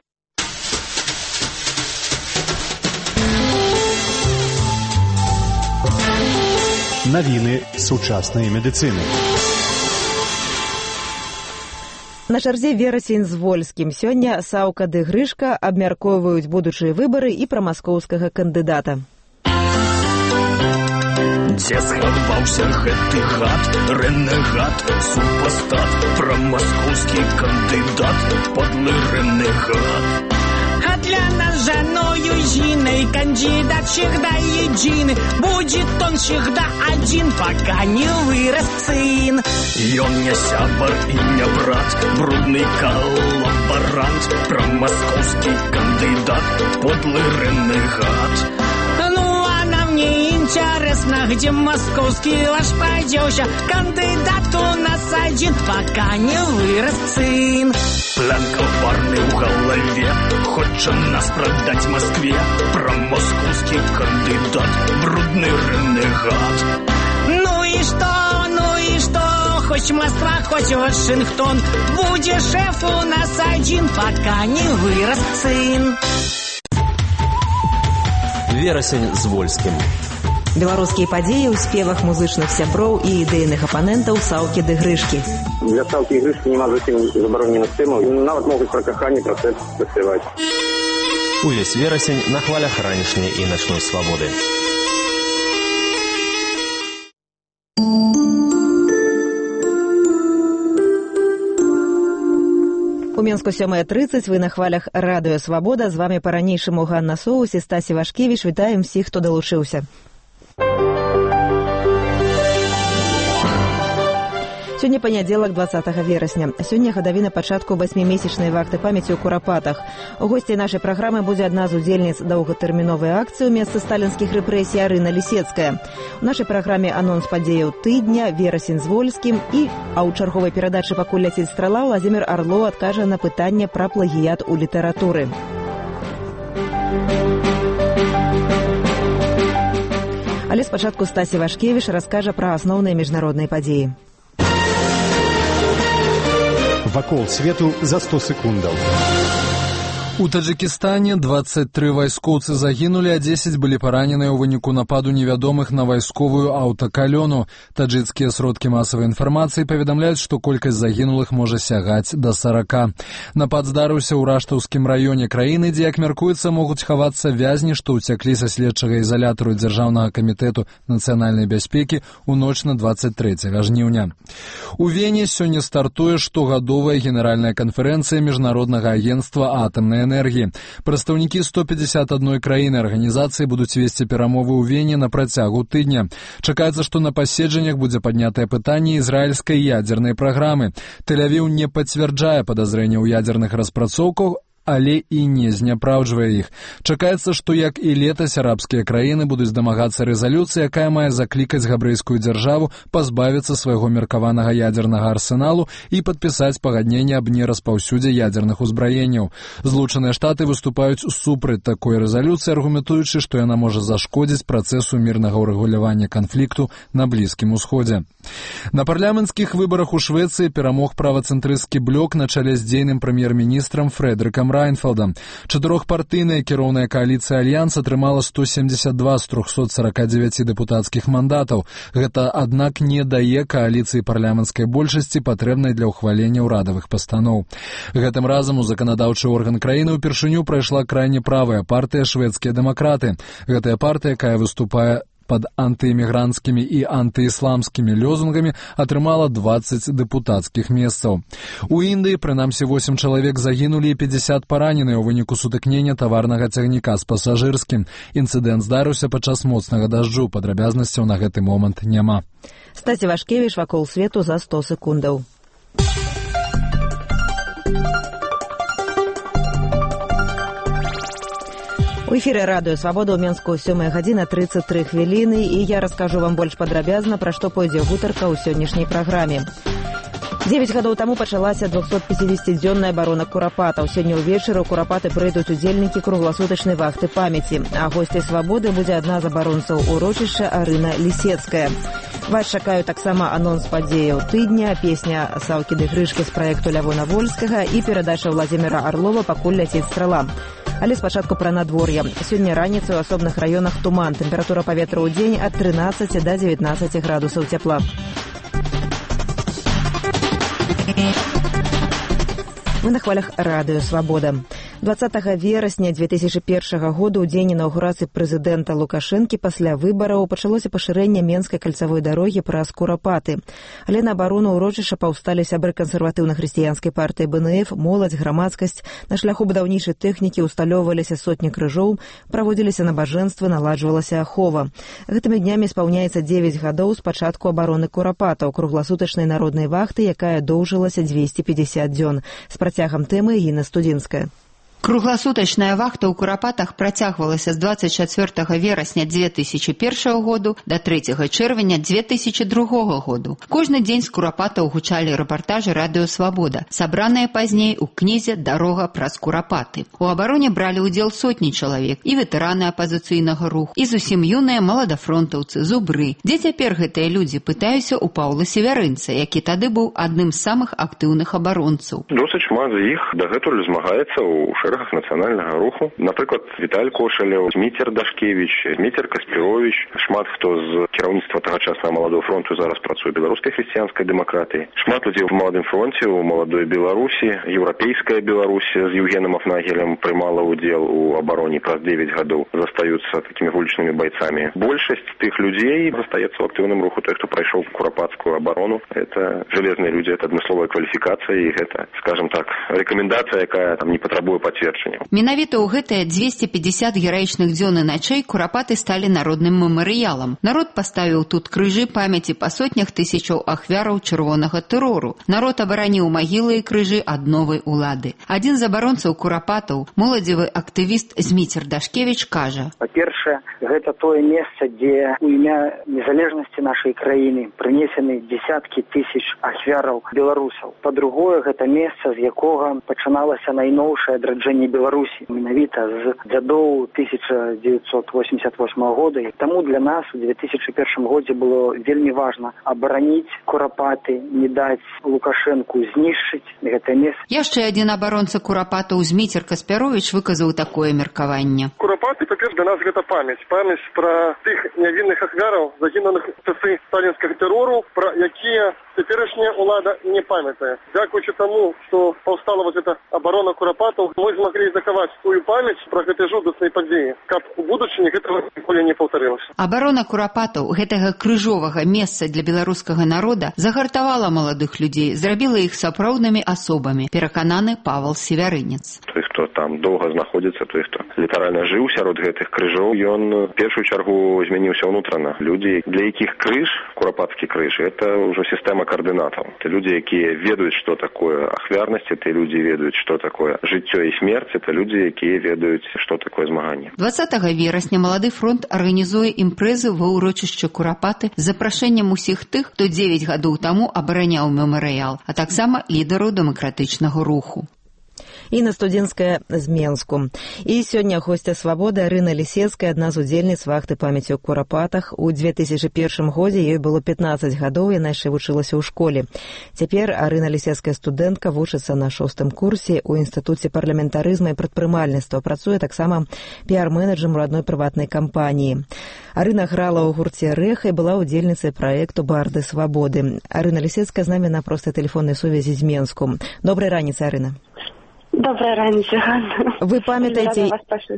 Навіны сучаснай медыцыны. На чарзе верасень з Вольскім. Сёння Саўка ды Грышка абмяркоўваюць будучыя выбары і пра маскоўскага кандыдата. Дзе схаваўся гэты гад, рэнегат, супастат, пра маскоўскі кандыдат, подлы рэнегат. А для нас жаною Зиной кандидат всегда един. Будет он всегда один, пока не вырос сын. И он не сябар и не брат, брудный коллаборант, про московский кандидат, подлый ренегат. Ну а нам не интересно, где московский ваш подёща. Кандидат у нас один, пока не вырос сын. План коварный в голове, хочет нас продать Москве. Про московский кандидат, брудный ренегат. Ну и и что, ну и что? Хоть Москва, хоть Вашингтон, будет шеф у нас один, пока не вырос сын. Верасень з Вольскім. Беларускія падзеі ў спевах музычных сяброў і ідэйных апанентаў Саўкі ды Грышкі. Для Саўкі і Грышкі няма зусім забароненых тэмаў, нават могуць пра каханне, пра сэкс заспяваць. Увесь верасень на хвалях ранішняй і начной свабоды. У Менску сёмая трыццаць, вы на хвалях радыё Свабода. З вами па-ранейшаму Ганна Соус і Стасі Вашкевіч. Вітаем всіх, хто далучыўся. Сёння панядзелак, дваццатага верасня. Сёння гадавіна пачатку васьмімесячнай вахты памяці ў Курапатах. У госці нашай праграмы будзе адна з удзельніц доўгатэрміновай акцыі ў месцы сталінскіх рэпрэсій Арына Лісецкая. У нашай праграме анонс падзеяў тыдня, верасень з Вольскім і, а ў чарговай перадачы «Пакуль ляціць страла» Владзімір Арло адкажа на пытанне пра плагіят у літаратуры. Але спачатку Стасі Вашкевіч раскажа пра асноўныя міжнародныя падзеі. Вакол свету за сто секундаў. У Таджикистане двадцать три вайскоўцы загінулі, а дзесяць былі параненыя ў выніку нападу невядомых на вайсковую аўтакалёну. Таджикскія сродкі масавай інфармацыі паведамляюць, што колькасць загінулых можа сягаць да сорока. Напад здарыўся ў Раштаўскім раёне краіны, дзе, як мяркуецца, могуць хавацца вязні, што ўцяклі са следчага ізалятару Дзяржаўнага камітэту нацыянальнай бяспекі ў ноч на двадцать трэцяга жніўня. У Вене сёння стартуе штогадовая генеральная канферэнцыя Міжнароднага агенцтва атамнай энергии. Прадстаўнікі сто пятьдесят одной краіны арганізацыі будуць весці перамовы ў Вене на працягу тыдня. Чакаецца, што на паседжаннях будзе паднятае пытанне ізраільскай ядзернай праграмы. Тель-Авіў не пацвярджае падазрэння ў ядзерных распрацоўках, але і не зняпраўджвае іх. Чакаецца, што, як і летась, арабскія краіны будуць дамагацца рэзалюцыі, якая мае заклікаць габрэйскую дзяржаву пазбавіцца свайго меркаванага ядзернага арсеналу і падпісаць пагадненне аб нераспаўсюдзе ядзерных узбраенняў. Злучаныя Штаты выступаюць супраць такой рэзалюцыі, аргументуючы, што яна можа зашкодзіць працэсу мірнага ўрэгулявання канфлікту на Блізкім Усходзе. На парламенцкіх выбарах у Швецыі перамог правацэнтрысцкі блок на чале з дзейным прэм'ер-міністрам Фрэдрыкам Райнфелдам. Чатырохпартыйная кіроўная кааліцыя Альянс атрымала сто семьдесят два з трохсот сорока девяти дэпутацкіх мандатаў. Гэта, аднак, не дае кааліцыі парламенцкай большасці, патрэбнай для ўхвалення ўрадавых пастаноў. Гэтым разам у заканадаўчы орган краіны ўпершыню прайшла крайне правая партыя «Шведскія дэмакраты». Гэтая партыя, якая выступае пад антыэмігранцкімі і антыісламскімі лёзунгамі, атрымала двадцать дэпутацкіх месцаў. У Індыі, прынамсі, восемь чалавек загінулі і пятьдесят параненыя ў выніку сутыкнення таварнага цягніка з пасажырскім. Інцыдэнт здарыўся падчас моцнага дажджу. Падрабязнасцяў на гэты момант няма. Стасі Вашкевіч, «Вакол свету» за сто секундаў. У эфіры радыё Свабода ў Менску сёмая гадзіна трыццаць тры хвіліны, і я раскажу вам больш падрабязна, пра што пойдзе гутарка ў сённяшняй праграме. Дзевяць гадоў таму пачалася двухсотпятидесятидзённая абарона Курапатаў. Сёння ўвечары ў Курапаты прыйдуць удзельнікі кругласутачнай вахты памяці, а госцяй Свабоды будзе адна з абаронцаў урочышча Арына Лісецкая. Вас чакаю таксама анонс падзеяў тыдня, песня Саўкі ды Грышкі з праекту Лявона Вольскага і перадача Владзіміра Арлова «Пакуль ляціць страла». Але спачатку пра надвор'е. Сёння раніцай у асобных раёнах туман. Тэмпература паветра ў дзень ад трынаццаці да дзевятнаццаці градусаў цяпла. Вы на хвалях радыё Свабода. двадцатага верасня две тысячи першага года, у дзень інаўгурацыі прэзідэнта Лукашэнкі, пасля выбараў пачалося пашырэнне Менскай кальцавой дарогі праз Курапаты. Але на абарону ўрочышча паўсталі сябры кансерватыўна-хрысціянскай партыі бэ эн эф, моладзь, грамадскасць. На шляху будаўнічай тэхнікі усталёўваліся сотні крыжоў, праводзіліся набажэнствы, наладжвалася ахова. Гэтымі днямі спаўняецца дзевяць гадоў з пачатку абароны Курапатаў, кругласутачнай народнай вахты, якая доўжылася двести пятьдесят дзён. З працягам тэмы Інна Студзінская. Кругласутачная вахта ў Курапатах працягвалася з двадцать чацвёртага верасня две тысячи первого году да трэцяга чэрвеня две тысячи другого году. Кожны дзень з Курапатаў гучалі рэпартажы радыё «Свабода», сабраныя пазней у кнізе «Дарога праз Курапаты». У абароне бралі ўдзел сотні чалавек, і ветэраны апазіцыйнага руху, і зусім юныя маладафронтаўцы, зубры. Дзе цяпер гэтыя людзі, пытаюся ў Паўла Севярынца, які тады быў адным з самых актыўных абаронцаў. Досыць шмат з іх дагэтуль змагаецца ў шэрагах нацыянальнага руху. Напрыклад, Віталь Кошалеў, Зміцер Дашкевіч, Зміцер Каспіровіч, шмат хто з кіраўніцтва тагачаснага маладого фронту зараз працуе беларускай хрысціянскай дэмакратыі. Шмат людзей у маладым фронце, у маладой Беларусі, еўрапейская Беларусь з Евгеном Афнагелем прымала ўдзел у абароне праз девять гадоў, застаюцца такімі вулічнымі байцамі. Большасць тых людзей застаецца ў актыўным руху. Той, хто прайшоў курапатскую абарону, это жалезныя людзі, это адмысловая кваліфікацыя, і гэта, скажем так, рэкамендацыя, якая там не патрабуе пацверджання. Менавіта ў гэтыя двести пятьдесят гераічных дзён і начэй Курапаты сталі народным мемарыялам. Народ паставіў тут крыжы памяці па сотнях тысячаў ахвяраў чырвонага тэрору. Народ абараніў магілы і крыжы ад новай улады. Адзін з абаронцаў Курапатаў, моладзевы актывіст Зміцер Дашкевіч, кажа: па-першае, гэта тое месца, дзе у імя незалежнасці нашай краіны прынесены дзесяткі тысяч ахвяраў беларусаў. Па-другое, гэта месца, з якога пачыналася найноўшае адраджэнне Беларусі, менавіта з гадоў тысяча девятьсот восемьдесят восьмого года. Таму для нас у две тысячи первом годзе было вельмі важна абараніць Курапаты, не даць Лукашэнку знішчыць гэтае месца. Яшчэ адзін абаронца Курапатаў Зміцер Каспяровіч выказаў такое меркаванне. Курапаты, па-першае, для нас гэта памяць. Памяць пра тых нявінных ахвяраў, загінулых у часы сталінскага тэрору, пра якія цяперашняя ўлада не памятае. Дзякуючы таму, што паўстала вот эта абарона Курапатаў, мы змаглі захаваць сваю памяць пра гэтыя жудасныя падзеі, каб у будучыні гэтага ніколі не паўтарылася. Абарона Курапатаў, гэтага крыжовага месца для беларускага народа, загартавала маладых людзей, зрабіла іх сапраўднымі асобамі, перакананы Павел Севярынец. Той, хто там доўга знаходзіцца, той, хто літаральна жыў сярод гэтых крыжоў, ён в першую чаргу змяніўся ўнутрана. Людзі, для якіх крыж, курапатскі крыж, это ўжо сістэма координатов. Это люди, которые ведают, что такое ахвярность, это люди ведают, что такое жыццё и смерть, это люди, которые ведают, что такое змаганне. двадцатага верасня Малады фронт арганізуе імпрэзы ва ўрочышча Курапаты з запрашэннем усіх тых, хто дзевяць гадоў таму абараняў мемарыял, а таксама лідараў дэмакратычнага руху. Інна Студзенская з Менску. І сёння госця «Свабоды» Арына Лісецкая, адна з удзельніц вахты памяці ў Курапатах. У две тысячи первом годзе ёй было пятнадцать гадоў, яна яшчэ вучылася ў школе. Цяпер Арына Лісецкая студэнтка, вучыцца на шостым курсе ў Інстытуце парламентарызма і прадпрымальніцтва. Працуе таксама піар-менеджерам у адной прыватнай кампаніі. Арына грала ў гурце «Рэха» і была удзельніцай праекту «Барды свабоды». Арына Лісецкая з намі на простай тэлефоннай сувязі з Менску. Добрай раніцы, Арына. Добрая раніца, Ганна. Вы памятаеце,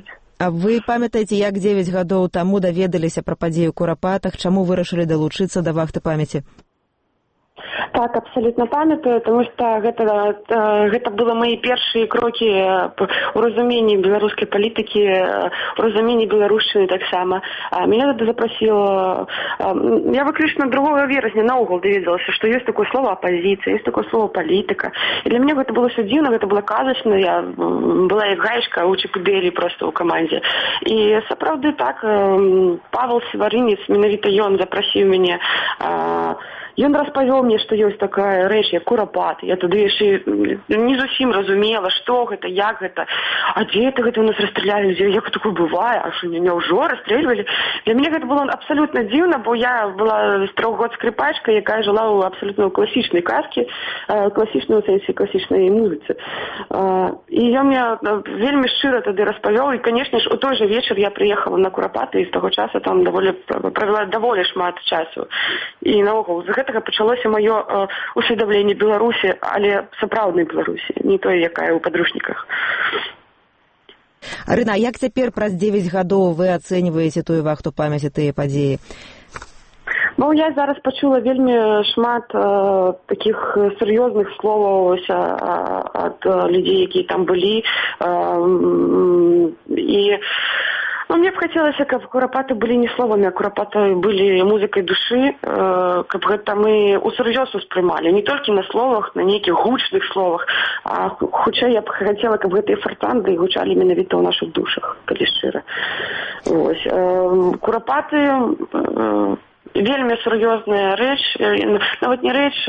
а вы памятаеце, як дзевяць гадоў таму даведаліся пра падзеі ў Курапатах, чаму вырашылі далучыцца да вахты памяці? Так, абсолютно памятаю, потому что гэта, гэта было мои першие кроки у разумении белорусской политики, у разумении белорусчины таксама. Меня туда запросило, я выключно другого вересня наогул доведалася, что есть такое слово оппозиция, есть такое слово политика. И для меня это было все дивно, это было казачно, я была як гаечка у Чіпудэлі просто у команде. И сапраўды так, Павел Севярынец, менавіта ён запросіў мяне. Ён распавёў мне, што ёсць такая рэч, як Курапаты. Я тады яшчэ не зусім разумела, што гэта, як гэта. А дзе это гэта ў нас расстралялі? Як такое бывае? А што, няўжо расстрэльвалі? Для мяне гэта было абсалютна дзіўна, бо я была з трох год скрыпачкай, якая жыла ў абсалютна класічнай казкі, класічнай у сэнсе класічнай музыцы. І ён мне вельмі шчыра тады распавёў. І, канешне ж, у той жа вечар я прыехала на Курапаты, і з таго часу там даволі правяла даволі шмат часу. І наогул, з гэтага пачалося маё э, усведамленне Беларусі, але сапраўднай Беларусі, не той, якая ў падручніках. Арына, як цяпер праз дзевяць гадоў вы ацэньваеце тую вахту памяці, тыя падзеі? Ну, я зараз пачула вельмі шмат э, такіх сур'ёзных словаў э, ад людзей, якія там былі. Э, і Ну, мне б хацелася, каб курапаты былі не словамі, а курапаты былі музыкай душы, каб гэта мы усур'ёз успрымалі, не толькі на словах, на нейкіх гучных словах, а хутчэй я б хацела, каб гэтыя фартанды гучалі менавіта ў нашых душах, калі шчыра. Вось. Курапаты вельмі сур'ёзная рэч, нават не рэч,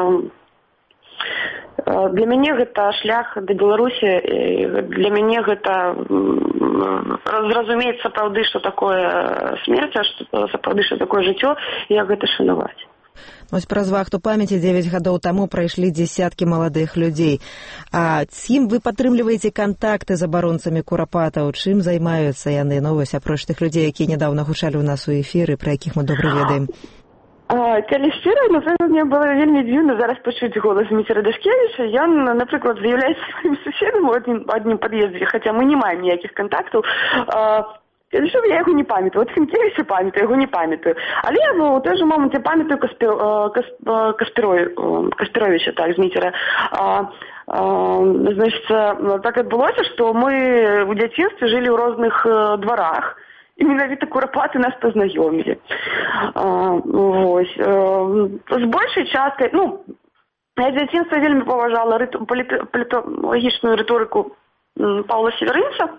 для мяне гэта шлях да Беларусі, для мяне гэта зразумець сапраўды, што такое смерць, што сапраўды, што такое жыццё, і як гэта шанаваць. Вось праз вахту памяці дзевяць гадоў таму прайшлі дзесяткі маладых людзей. А з ім вы падтрымліваеце кантакты з абаронцамі курапатаў? Чым займаюцца яны? Ну, вось апроч тых людзей, якія нядаўна гучалі ў нас у эфіры, пра якіх мы добра ведаем. А, калі шчыра, напрыклад, мне было вельмі дзіўна зараз пачуць голас Зміцера Дашкевіча. Ён, напрыклад, з'яўляецца сваім суседам у адным, адным пад'ездзе, хаця мы не маем ніякіх кантактаў. А, калі шчыра, я яго не памятаю. От Сенкевіча памятаю, яго не памятаю. Але ну, у той же момент я памятаю Каспі... Касп... Каспіро... Каспіровича, так, Зміцера. А, а, значит, так адбылося, што мы ў дзяцінстве жылі ў розных дварах. І менавіта курапаты нас пазнаёмілі. Вось. З большай часткай, ну, я з дзяцінства вельмі паважала рыту, паліталагічную рыторыку Паўла Северынца.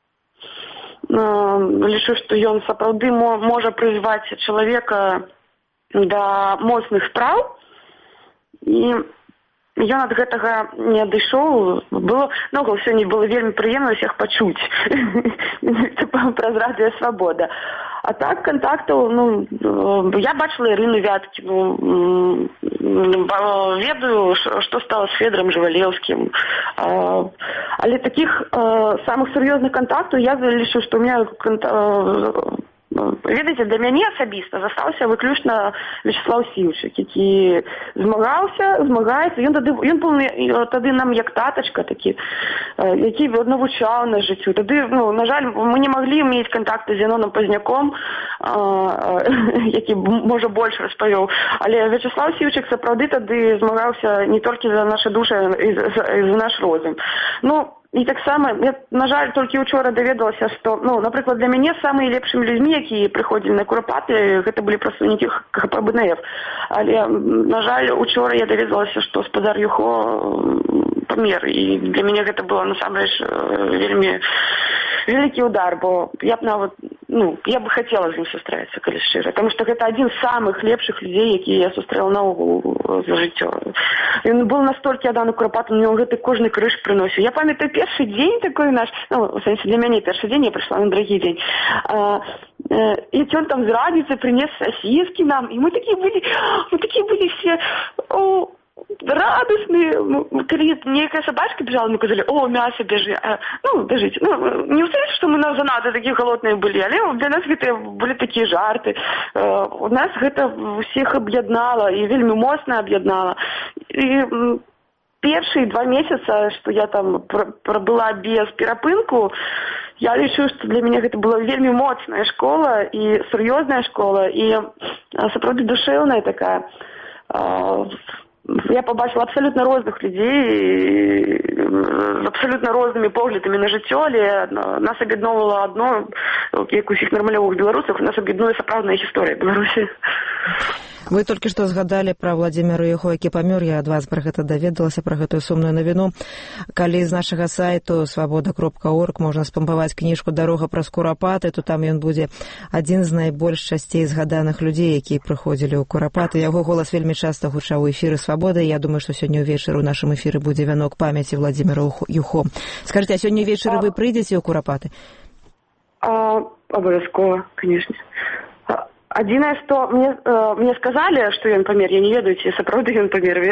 Лічу, што ён сапраўды можа прызваць чалавека да моцных спраў. І ён ад гэтага не адышоў. Было, ну, сёння было вельмі прыемна ўсіх пачуць праз радыё Свабода. А так, кантактаў, ну, я бачыла Ірыну Вяткіну, ведаю, што стала з Федором Жывалеўскім. Але такіх самых сур'ёзных кантактаў я лічу, што ў мяне ведаеце, для мяне асабіста застаўся выключна Вячеслав Сіўчык, які змагаўся, змагаецца. Ён тады, ён быў тады нам як татачка такі, які навучаў нас жыццю. Тады, ну, на жаль, мы не маглі мець кантакты з Яноном Пазняком, які, можа, больш распавёў. Але Вячеслав Сіўчык сапраўды тады змагаўся не толькі за наша душа, і за, і за наш розум. Ну, і таксама, я, на жаль, толькі ўчора даведалася, што, ну, напрыклад, для мяне самыя лепшымі людзьмі, якія прыходзілі на курапаты, гэта былі прадстаўнікі ка ха пэ бэ эн эф. Але, на жаль, учора я даведалася, што спадар Юхо памер, і для мяне гэта было, насамрэч, вельмі вялікі удар, бо я б нават, ну, я бы хацела з ім сустрэцца, калі шчыра, таму што гэта адзін з самых лепшых людзей, якія я сустрэла наогул за жыццё. Ён быў настолькі адданы курапатам, у него гэты кожны крыж прыносіў. Я памятаю першы дзень такой наш, ну, у сэнсе для мяне першы дзень, я прыйшла на другі дзень. А, і ён там з раніцы прынес сасіскі нам, і мы такія былі, мы такія былі все, о, радостные. Калі нейкая собачка бежала, мы казалі, о, мясо бежи. А, ну, бежите. Ну, не ўстречу, што мы на занадто такія галодныя былі, але для нас гэта былі такія жарты. У нас гэта ўсіх аб'яднала і вельмі моцна аб'яднала. І першыя два месяца, што я там прабыла без перапынку, я лічу, што для мяне гэта была вельмі моцная школа і сур'ёзная школа, і сапраўды душэўная такая. Я побачила абсолютно розных людей з абсолютно рознымі поглядамі на жыццё, але нас аб'ядноўвала адно, як усіх нармалёвых беларусаў, нас аб'яднуе сапраўдная гісторыя Беларусі. Вы толькі што згадалі пра Владзіміра Юхо, які памёр, я ад вас пра гэта даведалася, пра гэтую сумную навіну. Калі з нашага сайту свабода кропка орг можна спампаваць кніжку «Дарога праз курапаты», то там ён будзе адзін з найбольш часцей згаданых людзей, якія прыходзілі ў курапаты. Яго голас вельмі часта гучаў у эфіры «Свабоды». Я думаю, што сёння ўвечары ў нашым эфіры будзе вянок памяці Владзіміра Юхо. Скажыце, а сёння ўвечары вы прыйдзеце ў курапаты? А, абавязкова, конечно. Адзінае, што мне, э, мне сказалі, што ён памер, я не ведаю, ці сапраўды ён памер.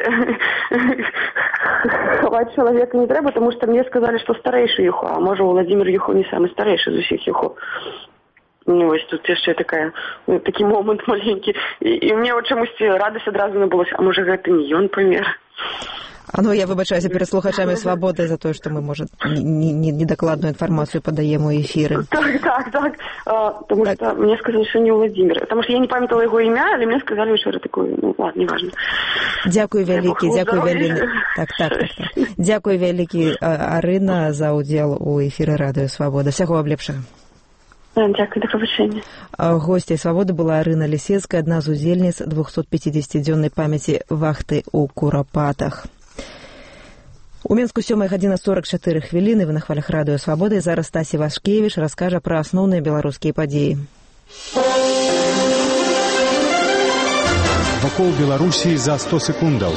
Хаваць чалавека не трэба, таму што мне сказалі, што старэйшы Юхо, а можа, Владзімір Юхо не самы старэйшы з усіх Юхо. Ну, вось тут яшчэ такая, ну, такі момант маленькі. І, і мне от чамусьці радасць адразу набылася, а можа, гэта не ён памер. А ну, я выбачаюся перед слухачами «Свободы» за то, что мы, может, недокладную информацию подаем у эфиры. Так, так, так. А, потому так. что мне сказали, что не Владимир. Потому что я не памятала его имя, але мне сказали вчера такое, ну, ладно, неважно. Дякую вялікі, дякую вялікі. Так, так, так, так. Дякую вялікі, Арына, за удзел у эфіры радыё «Свобода». Всяго вам лепшага. Дякую, до побачення. Гостей «Свободы» была Арына Лисецкая, одна з удзельніц двухсотпятидесятидзённай памяці вахты ў Курапатах. У Менску сёмая гадзіна сорок чатыры хвіліны. Вы на хвалях радыё «Свабода». І зараз Стасі Вашкевіч раскажа пра асноўныя беларускія падзеі. Вакол Беларусі за сто секундаў.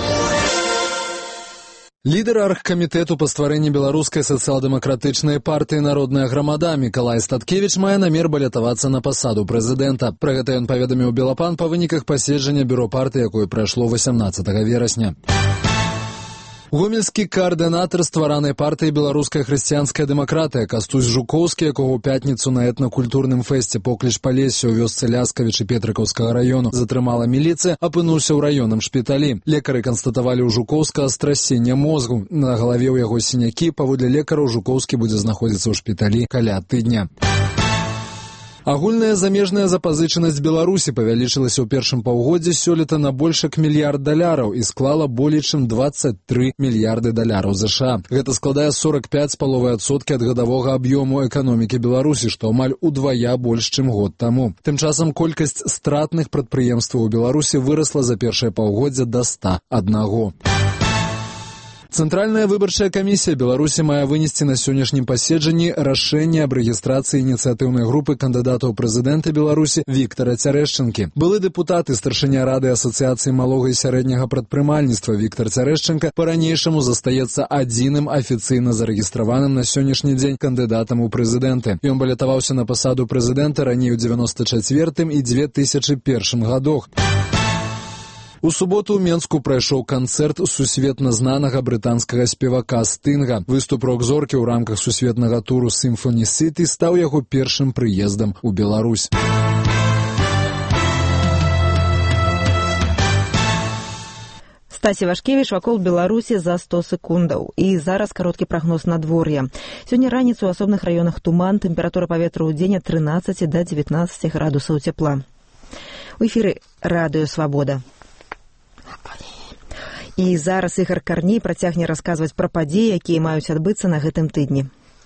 Лідар аргкамітэту па стварэнні беларускай сацыял-дэмакратычнай партыі «Народная грамада» Мікалай Статкевіч мае намер балятавацца на пасаду прэзідэнта. Пра гэта ён паведаміў Белапан па выніках паседжання бюро партыі, якое прайшло васямнаццатага верасня. Гомельскі каардынатар стваранай партыі «Беларуская хрысціянская дэмакратыя» Кастусь Жукоўскі, якога ў пятніцу на этнакультурным фэсце «Покліч Палесе» ў вёсцы Ляскавіч і Петрыкаўскага раёну затрымала міліцыя, апынуўся ў раённым шпіталі. Лекары канстатавалі ў Жукоўскага страсенне мозгу. На галаве ў яго сінякі. Паводле лекараў, Жукоўскі будзе знаходзіцца ў шпіталі каля тыдня. Агульная замежная запазычанасць Беларусі павялічылася ў першым паўгоддзі сёлета на больш як мільярд даляраў і склала болей чым дваццаць тры мільярды даляраў ЗША. Гэта складае сорок пяць з паловай адсоткі ад гадавога аб'ёму эканомікі Беларусі, што амаль удвая больш, чым год таму. Тым часам колькасць стратных прадпрыемстваў у Беларусі вырасла за першае паўгоддзе да ста аднаго. Цэнтральная выбарчая камісія Беларусі мае вынесці на сённяшнім паседжанні рашэнне аб рэгістрацыі ініцыятыўнай групы кандыдата ў прэзідэнты Беларусі Віктара Цярэшчынкі. Былы дэпутат і старшыня рады асацыяцыі малога і сярэдняга прадпрымальніцтва Віктар Цярэшчынка па-ранейшаму застаецца адзіным афіцыйна зарэгістраваным на сённяшні дзень кандыдатам у прэзідэнты. Ён балятаваўся на пасаду прэзідэнта раней у дзевяноста чацвёртым і дзве тысячы першым гадах. У суботу ў Менску прайшоў канцэрт сусветна знанага брытанскага спевака Стынга. Выступ рок-зоркі ў рамках сусветнага туру Symphony City стаў яго першым прыездам у Беларусь. Стасі Вашкевіч вакол Беларусі за сто секундаў. І зараз кароткі прагноз надвор'я. Сёння раніцу ў асобных раёнах туман, тэмпература паветра ў дзень ад трынаццаці да дзевятнаццаці градусаў цяпла. У эфіры радыё «Свабода». І зараз Ігар Карней працягне расказваць пра падзеі, якія маюць адбыцца на гэтым тыдні.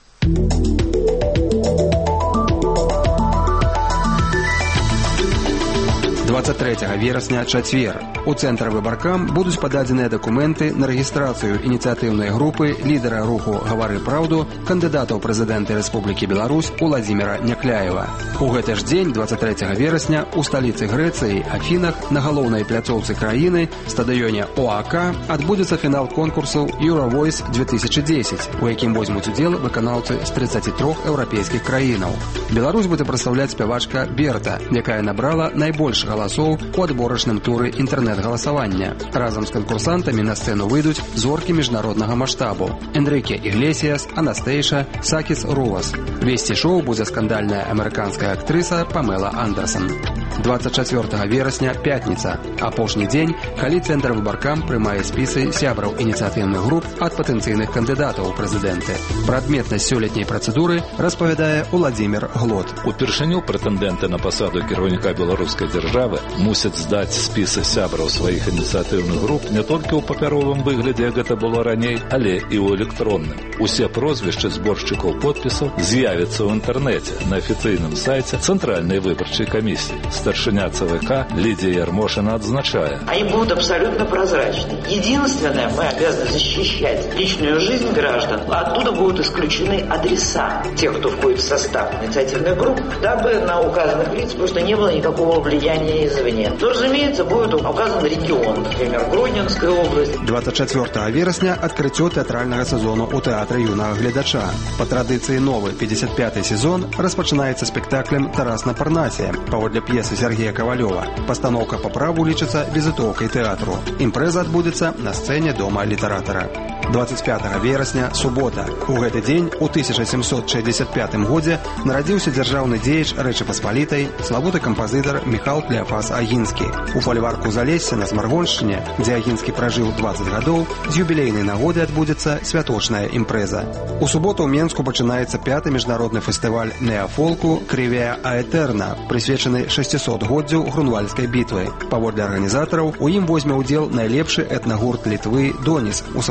двадцать третьего верасня, чацвер. У цэнтра выбаркам будуць пададзеныя дакументы на рэгістрацыю ініцыятыўнай групы лідара руху «Гавары праўду» кандыдата ў прэзідэнты Рэспублікі Беларусь Уладзіміра Някляева. У гэты ж дзень, двадцать третьего верасня, у сталіцы Грэцыі, Афінах, на галоўнай пляцоўцы краіны, стадыёне ОАК, адбудзецца фінал конкурсу «Eurovойс две тысячи десять», у якім возьмуць удзел выканаўцы з тридцати трёх еўрапейскіх краінаў. Беларусь будзе прадстаўляць спявачка Берта, якая набрала найбольш галасоў у адборачным туры інтэрнэт-галасавання. Разам з канкурсантамі на сцэну выйдуць зоркі міжнароднага маштабу: Энрыке Іглесіас, Анастейша, Сакіс Рувас. Весці шоу будзе скандальная амерыканская актрыса Памела Андерсон. двадцать чацвёртага верасня, пятніца. Апошні дзень, калі цэнтр выбаркам прымае спісы сябраў ініцыятыўных груп ад патэнцыйных кандыдатаў у прэзідэнты. Пра адметнасць сёлетняй працэдуры распавядае Уладзімір Глот. Упершыню прэтэндэнты на пасаду кіраўніка беларускай дзяржавы мусяць здаць спісы сябраў сваіх ініцыятыўных груп не толькі ў папяровым выглядзе, як гэта было раней, але і ў электронным. Усе прозвішчы зборшчыкаў подпісаў з'явяцца ў інтэрнэце на афіцыйным сайце Цэнтральнай выбарчай камісіі. Старшыня ЦВК Лидия Ермошина отзначает. Они будут абсолютно прозрачны. Единственное, мы обязаны защищать личную жизнь граждан. Оттуда будут исключены адреса тех, кто входит в состав инициативных групп, дабы на указанных лиц просто не было никакого влияния извне. Но, разумеется, будет указан регион, например, Гродненская область. двадцать четвёртого верасня открытие театрального сезона у Театра юного глядача. По традиции новый пятьдесят пятый сезон распочинается спектаклем «Тарас на Парнасе» паводле пьесы Сергея Ковалева. Постановка по праву лічыцца візітоўкай тэатру. Імпрэза адбудзецца на сцэне дома літаратара. двадцать пятого верасня, субота. У гэты дзень у тысяча семьсот шестьдесят пятым годзе нарадзіўся дзяржаўны дзеяч Рэчы Паспалітай, славуты кампазітар Міхал Клеафас Агінскі. У фальварку Залесся на Смаргоншчыне, дзе Агінскі пражыў двадцать гадоў, з юбілейнай нагоды адбудзецца святочная імпрэза. У суботу ў Менску пачынаецца пяты міжнародны фестываль неафолку «Крывія Аэтерна», прысвечаны шасцісотгоддзю Грунвальскай бітвы. Паводле арганізатараў, у ім возьме ўдзел найлепшы этнагурт Літвы «Доніс» у сваім залатым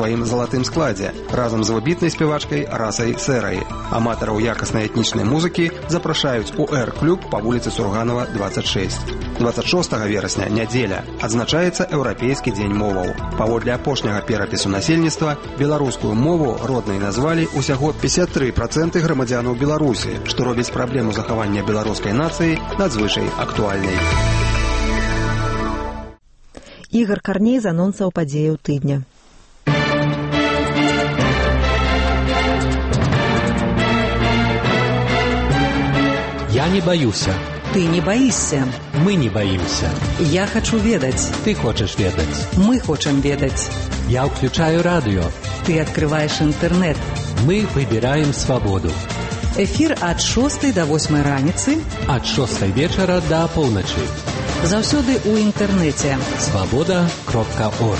залатым складзе разам з выбітнай спявачкай Расай Сэрай. Аматараў якаснай этнічнай музыкі запрашаюць у Р-клуб па вуліцы Сурганова, двадцать шесть. двадцать шостага верасня, нядзеля, адзначаецца Еўрапейскі дзень моваў. Паводле апошняга перапісу насельніцтва, беларускую мову роднай назвалі ўсяго пятьдесят три проценты грамадзянаў Беларусі, што робіць праблему захавання беларускай нацыі надзвычай актуальнай. Ігор Карней з анонсаў падзеяў тыдня. Я не боюся. Ты не боишься. Мы не боимся. Я хочу ведать. Ты хочешь ведать. Мы хотим ведать. Я включаю радио. Ты открываешь интернет. Мы выбираем свободу. Эфир от шостой до восьмой раніцы. От шостой вечера до полночи. Заўсёды у інтэрнэце. свобода кропка орг.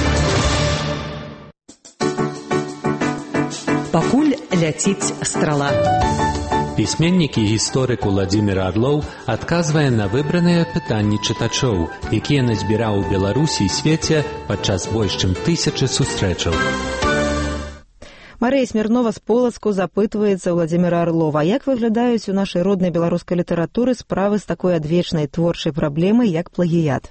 Пакуль ляціць страла. Пісьменнік і гісторык Уладзімір Арлоў адказвае на выбраныя пытанні чытачоў, якія назбіраў у Беларусі і свеце падчас больш чым тысячы сустрэчаў. Марыя Смірнова з Полацку запытваецца Уладзіміра Арлова, як выглядаюць у нашай роднай беларускай літаратуры справы з такой адвечнай творчай праблемай, як плагіят.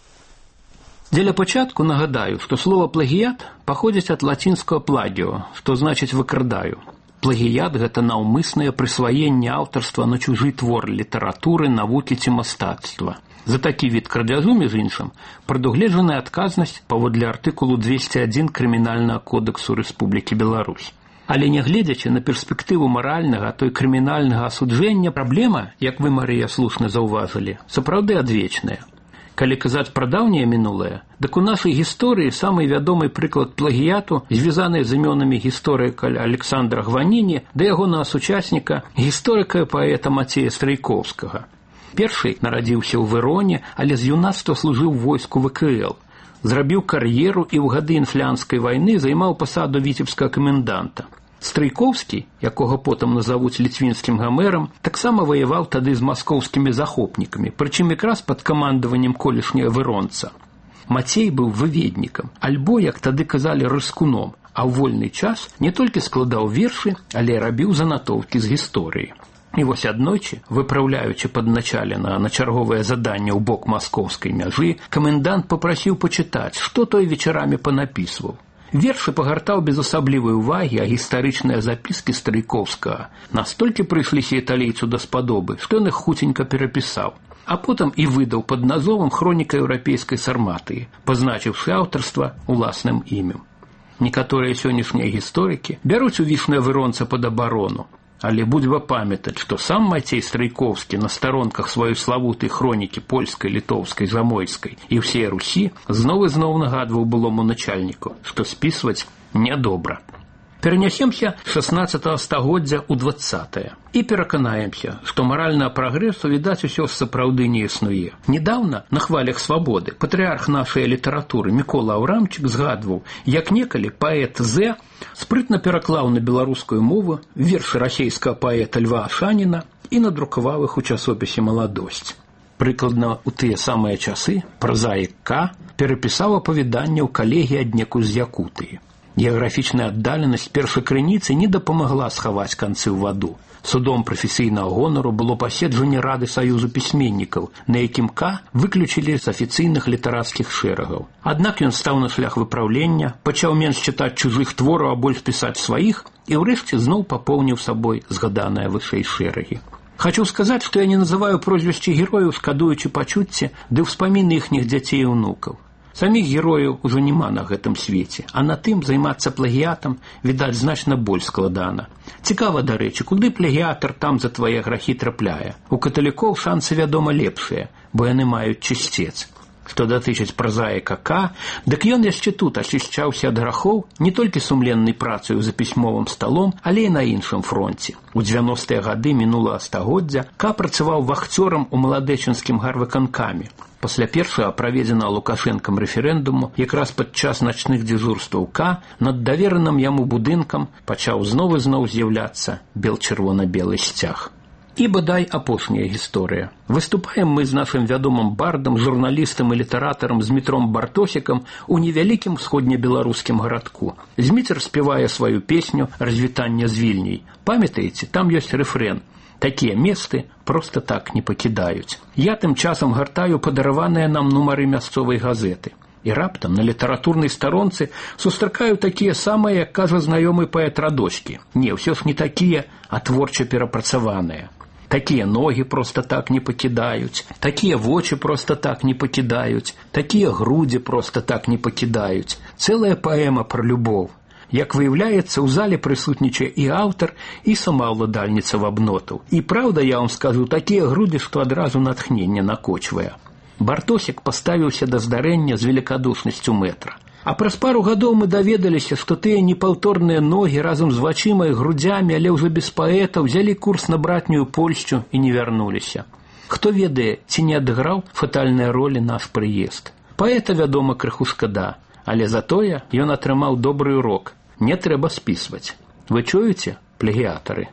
Дзеля пачатку нагадаю, што слова плагіят паходзіць ад лацінскага плагіо, што значыць выкрадаю. Плагіят – гэта наўмыснае прысваенне аўтарства на чужы твор літаратуры, навукі ці мастацтва. За такі від крадзяжу, між іншым, прадугледжаная адказнасць паводле артыкулу двести один Крымінальнага кодексу Рэспублікі Беларусь. Але нягледзячы на перспектыву маральнага, а то і крымінальнага асуджэння, праблема, як вы, Марыя, слушна заўважылі, сапраўды адвечная. Калі казаць пра даўняе мінулае, дык у нашай гісторыі самы вядомы прыклад плагіяту, звязаны з імёнамі гісторыка Александра Гваніні да ягонага сучасніка, гісторыка і паэта Мацея Страйкоўскага. Першы нарадзіўся ў Вероне, але з юнацтва служыў войску вэ ка эл. Зрабіў кар'еру і ў гады інфлянскай вайны займаў пасаду віцебскага каменданта. Страйкоўскі, якога потым назавуць ліцвінскім Гамерам, таксама ваяваў тады з маскоўскімі захопнікамі, прычым якраз пад камандаваннем колішняга веронца. Мацей быў выведнікам, альбо, як тады казалі, рыскуном, а ў вольны час не толькі складаў вершы, але рабіў занатоўкі з гісторыі. І вось аднойчы, выпраўляючы падначалена на чарговае заданне ў бок маскоўскай мяжы, камендант папрасіў пачытаць, што той вечарамі панапісваў. Вершы пагартаў без асаблівай увагі, а гістарычныя запіскі Страйкоўскага настолькі прыйшліся італійцу даспадобы, што ён іх хуценька перапісаў, а потым і выдаў пад назовам хроніка еўрапейскай сарматыі, пазначыўшы аўтарства уласным імем. Некаторыя сённяшнія гісторыкі бяруць увішнае выронца пад абарону, але будзьба памятаць, што сам Мацей Страйкоўскі на старонках сваёй славутай хронікі польскай, літоўскай, замойскай і ўсей Русі зноў і зноў нагадваў былому начальніку, што спісваць нядобра. Перанясемся з шаснаццатага стагоддзя ў дваццатае і пераканаемся, што маральнага прагрэсу, відаць, усё сапраўды не існуе. Недаўна, на хвалях свабоды, патрыарх нашай літаратуры Мікола Аўрамчык згадваў, як некалі паэт З спрытна пераклаў на беларускую мову вершы расейскага паэта Льва Ашаніна і надрукаваў іх у часопісе «Маладосць». Прыкладна ў тыя самыя часы празаік К перапісаў апавяданне ў калегі аднекуль з Якутыі. Геаграфічная аддаленасць першай крыніцы не дапамагла схаваць канцы ў ваду. Судом прафесійнага гонару было паседжанне Рады Саюзу пісьменнікаў, на якім К выключылі з афіцыйных літарацкіх шэрагаў. Аднак ён стаў на шлях выпраўлення, пачаў менш чытаць чужых твораў, а больш пісаць сваіх, і ўрэшце зноў папоўніў сабой згаданыя вышэй шэрагі. Хачу сказаць, што я не называю прозвішчы герояў, шкадуючы пачуцці ды ўспаміны іхніх дзяцей і ўнукаў. Саміх герояў ужо няма на гэтым свеце, а на тым займацца плагіятам, відаць, значна больш складана. Цікава, дарэчы, куды плагіятар там за твае грахі трапляе. У каталікоў шансы, вядома, лепшыя, бо яны маюць чысцец. Што датычыць празаіка К, дык ён яшчэ тут ачышчаўся ад грахоў не толькі сумленнай працаю за пісьмовым сталом, але і на іншым фронце. У дзевяностыя гады мінулага стагоддзя К працаваў вахцёрам у маладэчынскім гарвыканкаме. Пасля першага праведзенага Лукашэнкам рэферэндуму, якраз падчас начных дзежурстваў К, над давераным яму будынкам пачаў зноў і зноў з'яўляцца бел-чырвона-белы сцяг. І бадай апошняя гісторыя. Выступаем мы з нашым вядомым бардам, журналістам і літаратарам Змітром Бартосікам у невялікім усходнебеларускім гарадку. Зміцер спявае сваю песню «Развітанне з Вільняй». Памятаеце, там ёсць рэфрэн. Такія месты проста так не пакідаюць. Я тым часам гартаю падараваныя нам нумары мясцовай газеты. І раптам на літаратурнай старонцы сустракаю такія самыя, як кажа знаёмы паэт Радоцькі. Не, ўсё ж не такія, а творча перапрацаваныя. Такія ногі проста так не пакідаюць, такія вочы проста так не пакідаюць, такія грудзі проста так не пакідаюць. Цэлая паэма пра любоў. Як выяўляецца, у зале прысутнічае і аўтар, і сама ўладальніца вабнотаў. І праўда, я вам скажу, такія грудзі, што адразу натхненне накочвае. Бартосік паставіўся да здарэння з велікадушнасцю мэтра. А праз пару гадоў мы даведаліся, што тыя непаўторныя ногі разам з вачыма і грудзямі, але ўжо без паэта, ўзялі курс на братнюю Польшчу і не вярнуліся. Хто ведае, ці не адыграў фатальныя ролі наш прыезд. Паэта, вядома, крыху шкада, але затое ён атрымаў добры урок. Не трэба спісваць. Вы чуеце, плагіатары?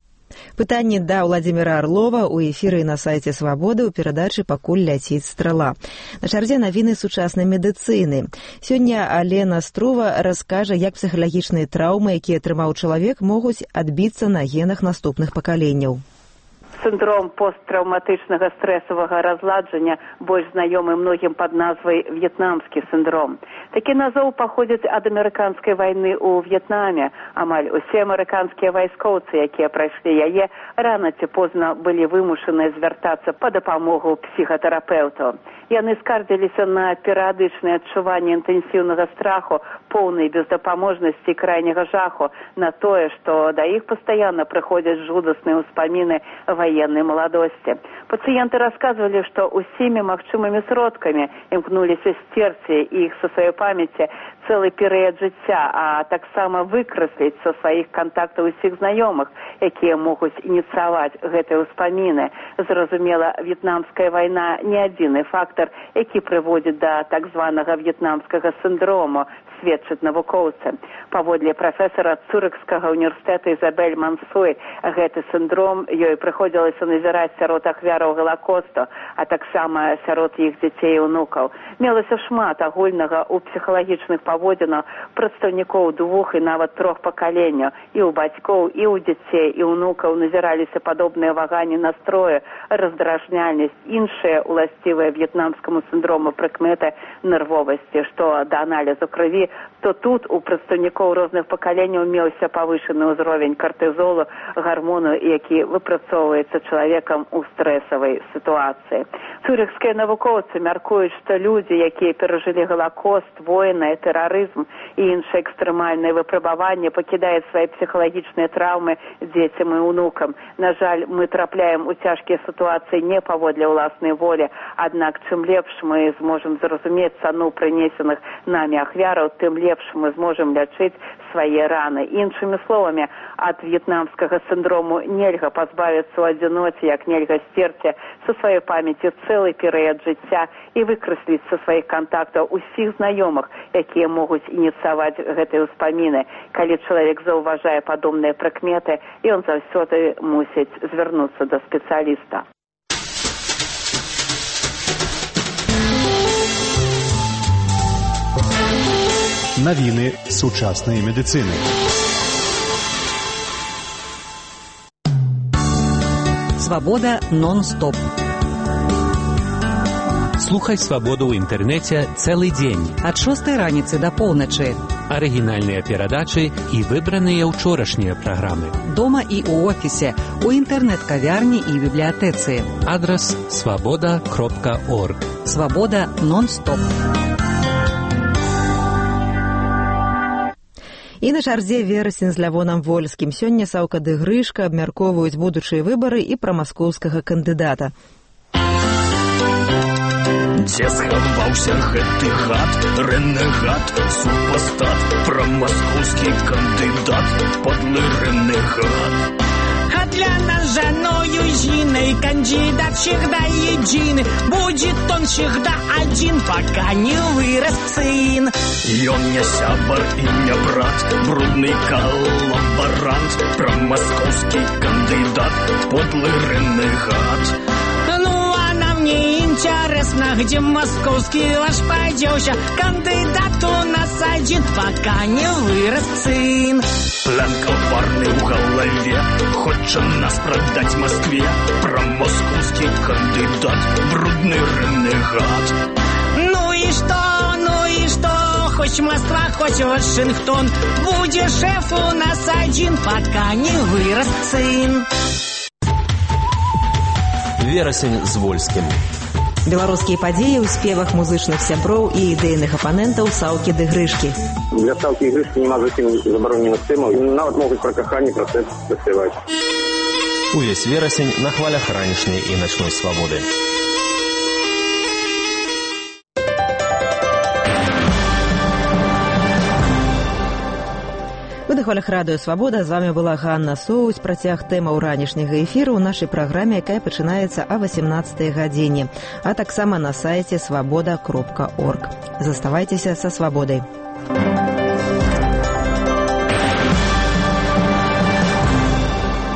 Пытанне да Владзіміра Арлова ў эфіры на сайце «Свабоды» ў перадачы «Пакуль ляціць страла». На чарзе навіны сучаснай медыцыны. Сёння Алена Струва раскажа, як псіхалагічныя траўмы, якія атрымаў чалавек, могуць адбіцца на генах наступных пакаленняў. Синдром посттравматычнага стрэсавага разладжання, больш знаёмы многім пад назвай в'етнамскі синдром. Такі назоў паходзіць ад амерыканскай вайны ў В'етнаме. Амаль усе амерыканскія вайскоўцы, якія прайшлі яе, рана ці позна былі вымушаныя звяртацца па дапамогу псіхатэрапеўтаў. Яны скардзіліся на перыядычнае адчуванне інтэнсіўнага страху, поўнай бездапаможнасці і крайняга жаху, на тое, што да іх пастаянна прыходзяць жудасныя ўспаміны военной молодости. Пациенты рассказывали, что усімі магчымымі сродкамі імкнуліся стерці іх са сваёй памяці цэлы перыяд жыцця, а таксама выкрасліць са сваіх кантактаў усіх знаёмых, якія могуць ініцыяваць гэтыя ўспаміны. Зразумела, в'етнамская вайна не адзіны фактар, які прыводзіць да так званага в'етнамскага синдрому, сведчаць навукоўцы. Паводле прафесара Цюрыхскага універсітэта Ізабель Мансуй, гэты синдром ёй прыходзілася назіраць сярод ахвяраў Галакосту, а таксама сярод іх дзяцей і ўнукаў. Мелася шмат агульнага ў псіхалагічных паводзінах прадстаўнікоў двух і нават трох пакаленняў. І ў бацькоў, і ў дзяцей, і ўнукаў назіраліся падобныя ваганні настрою, раздражняльнасць, іншыя уласцівыя в'етнамскаму синдрому прыкметы нервовасці, што да аналізу крыві, то тут у прадстаўнікоў розных пакаленняў меўся павышаны ўзровень картызолу, гармону, які выпрацоўваецца чалавекам у стрэсавай сітуацыі. Цюрыхскія навукоўцы мяркуюць, што людзі, якія перажылі Галакост, войны, тэрарызм і іншыя экстрэмальныя выпрабаванні, пакідаюць свае псіхалагічныя траўмы дзецям і ўнукам. На жаль, мы трапляем у цяжкія сітуацыі не паводле ўласнай волі, аднак чым лепш мы зможам зразумець цану прынесеных намі ахвяраў, тым лепш мы зможам лячыць свае раны. Іншымі словамі, ад в'етнамскага синдрому нельга пазбавіцца ў адзіноце, як нельга стерці са сваёй памяці цэлы перыяд жыцця і выкрасліць са сваіх кантактаў усіх знаёмых, якія могуць ініцыяваць гэтыя ўспаміны. Калі чалавек заўважае падобныя прыкметы, ён заўсёды мусіць звярнуцца да спецыяліста. Навіны сучаснай медыцыны. Свабода нон-стоп. Слухай «Свабоду» ў інтэрнэце цэлы дзень. Ад шостай раніцы да поўначы. Арыгінальныя перадачы і выбраныя ўчорашнія праграмы. Дома і ў офісе, у інтэрнэт-кавярні і бібліятэцы. Адрас свабода кропка орг. Свабода нон-стоп. І на чарзе верасень з Лявонам Вольскім. Сёння Саўка ды Грышка абмяркоўваюць будучыя выбары і пра маскоўскага кандыдата. Дзе схаваўся гэты гад, рэнегат, супастат, пра маскоўскі кандыдат, подлы рэнегат. А для нас жаною Зінай кандидат всегда единый. Будет он всегда один, пока не вырос сын. Ён не сябар и не брат, брудный коллаборант, промосковский кандидат, подлый ренегат. Ну, а нам не интересно, где московский ваш подёща. Кандидат у нас один, пока не вырос сын. План коварный в голове, хочет нас продать Москве. Промосковский кандидат, брудный ренегат. Ну и что, ну и что? Хоть Москва, хоть Вашингтон, будет шеф у нас один, пока не вырос сын. Верасень з Вольскім. Беларускія падзеі ў спевах музычных сяброў і ідэйных апанентаў Саўкі ды Грышкі. Для Саўкі і Грышкі няма зусім забароненых тэмаў, нават могуць пра каханне, пра сэкс заспяваць. Увесь верасень на хвалях ранішняй і начной свабоды. Вы на хвалях радыё «Свабода». З вами была Ганна Соусь. Працяг тэмаў ранішняга эфіру ў нашай праграме, якая пачынаецца а восемнадцатай гадзіне, а таксама на сайце свабода кропка орг. Заставайцеся са свабодай.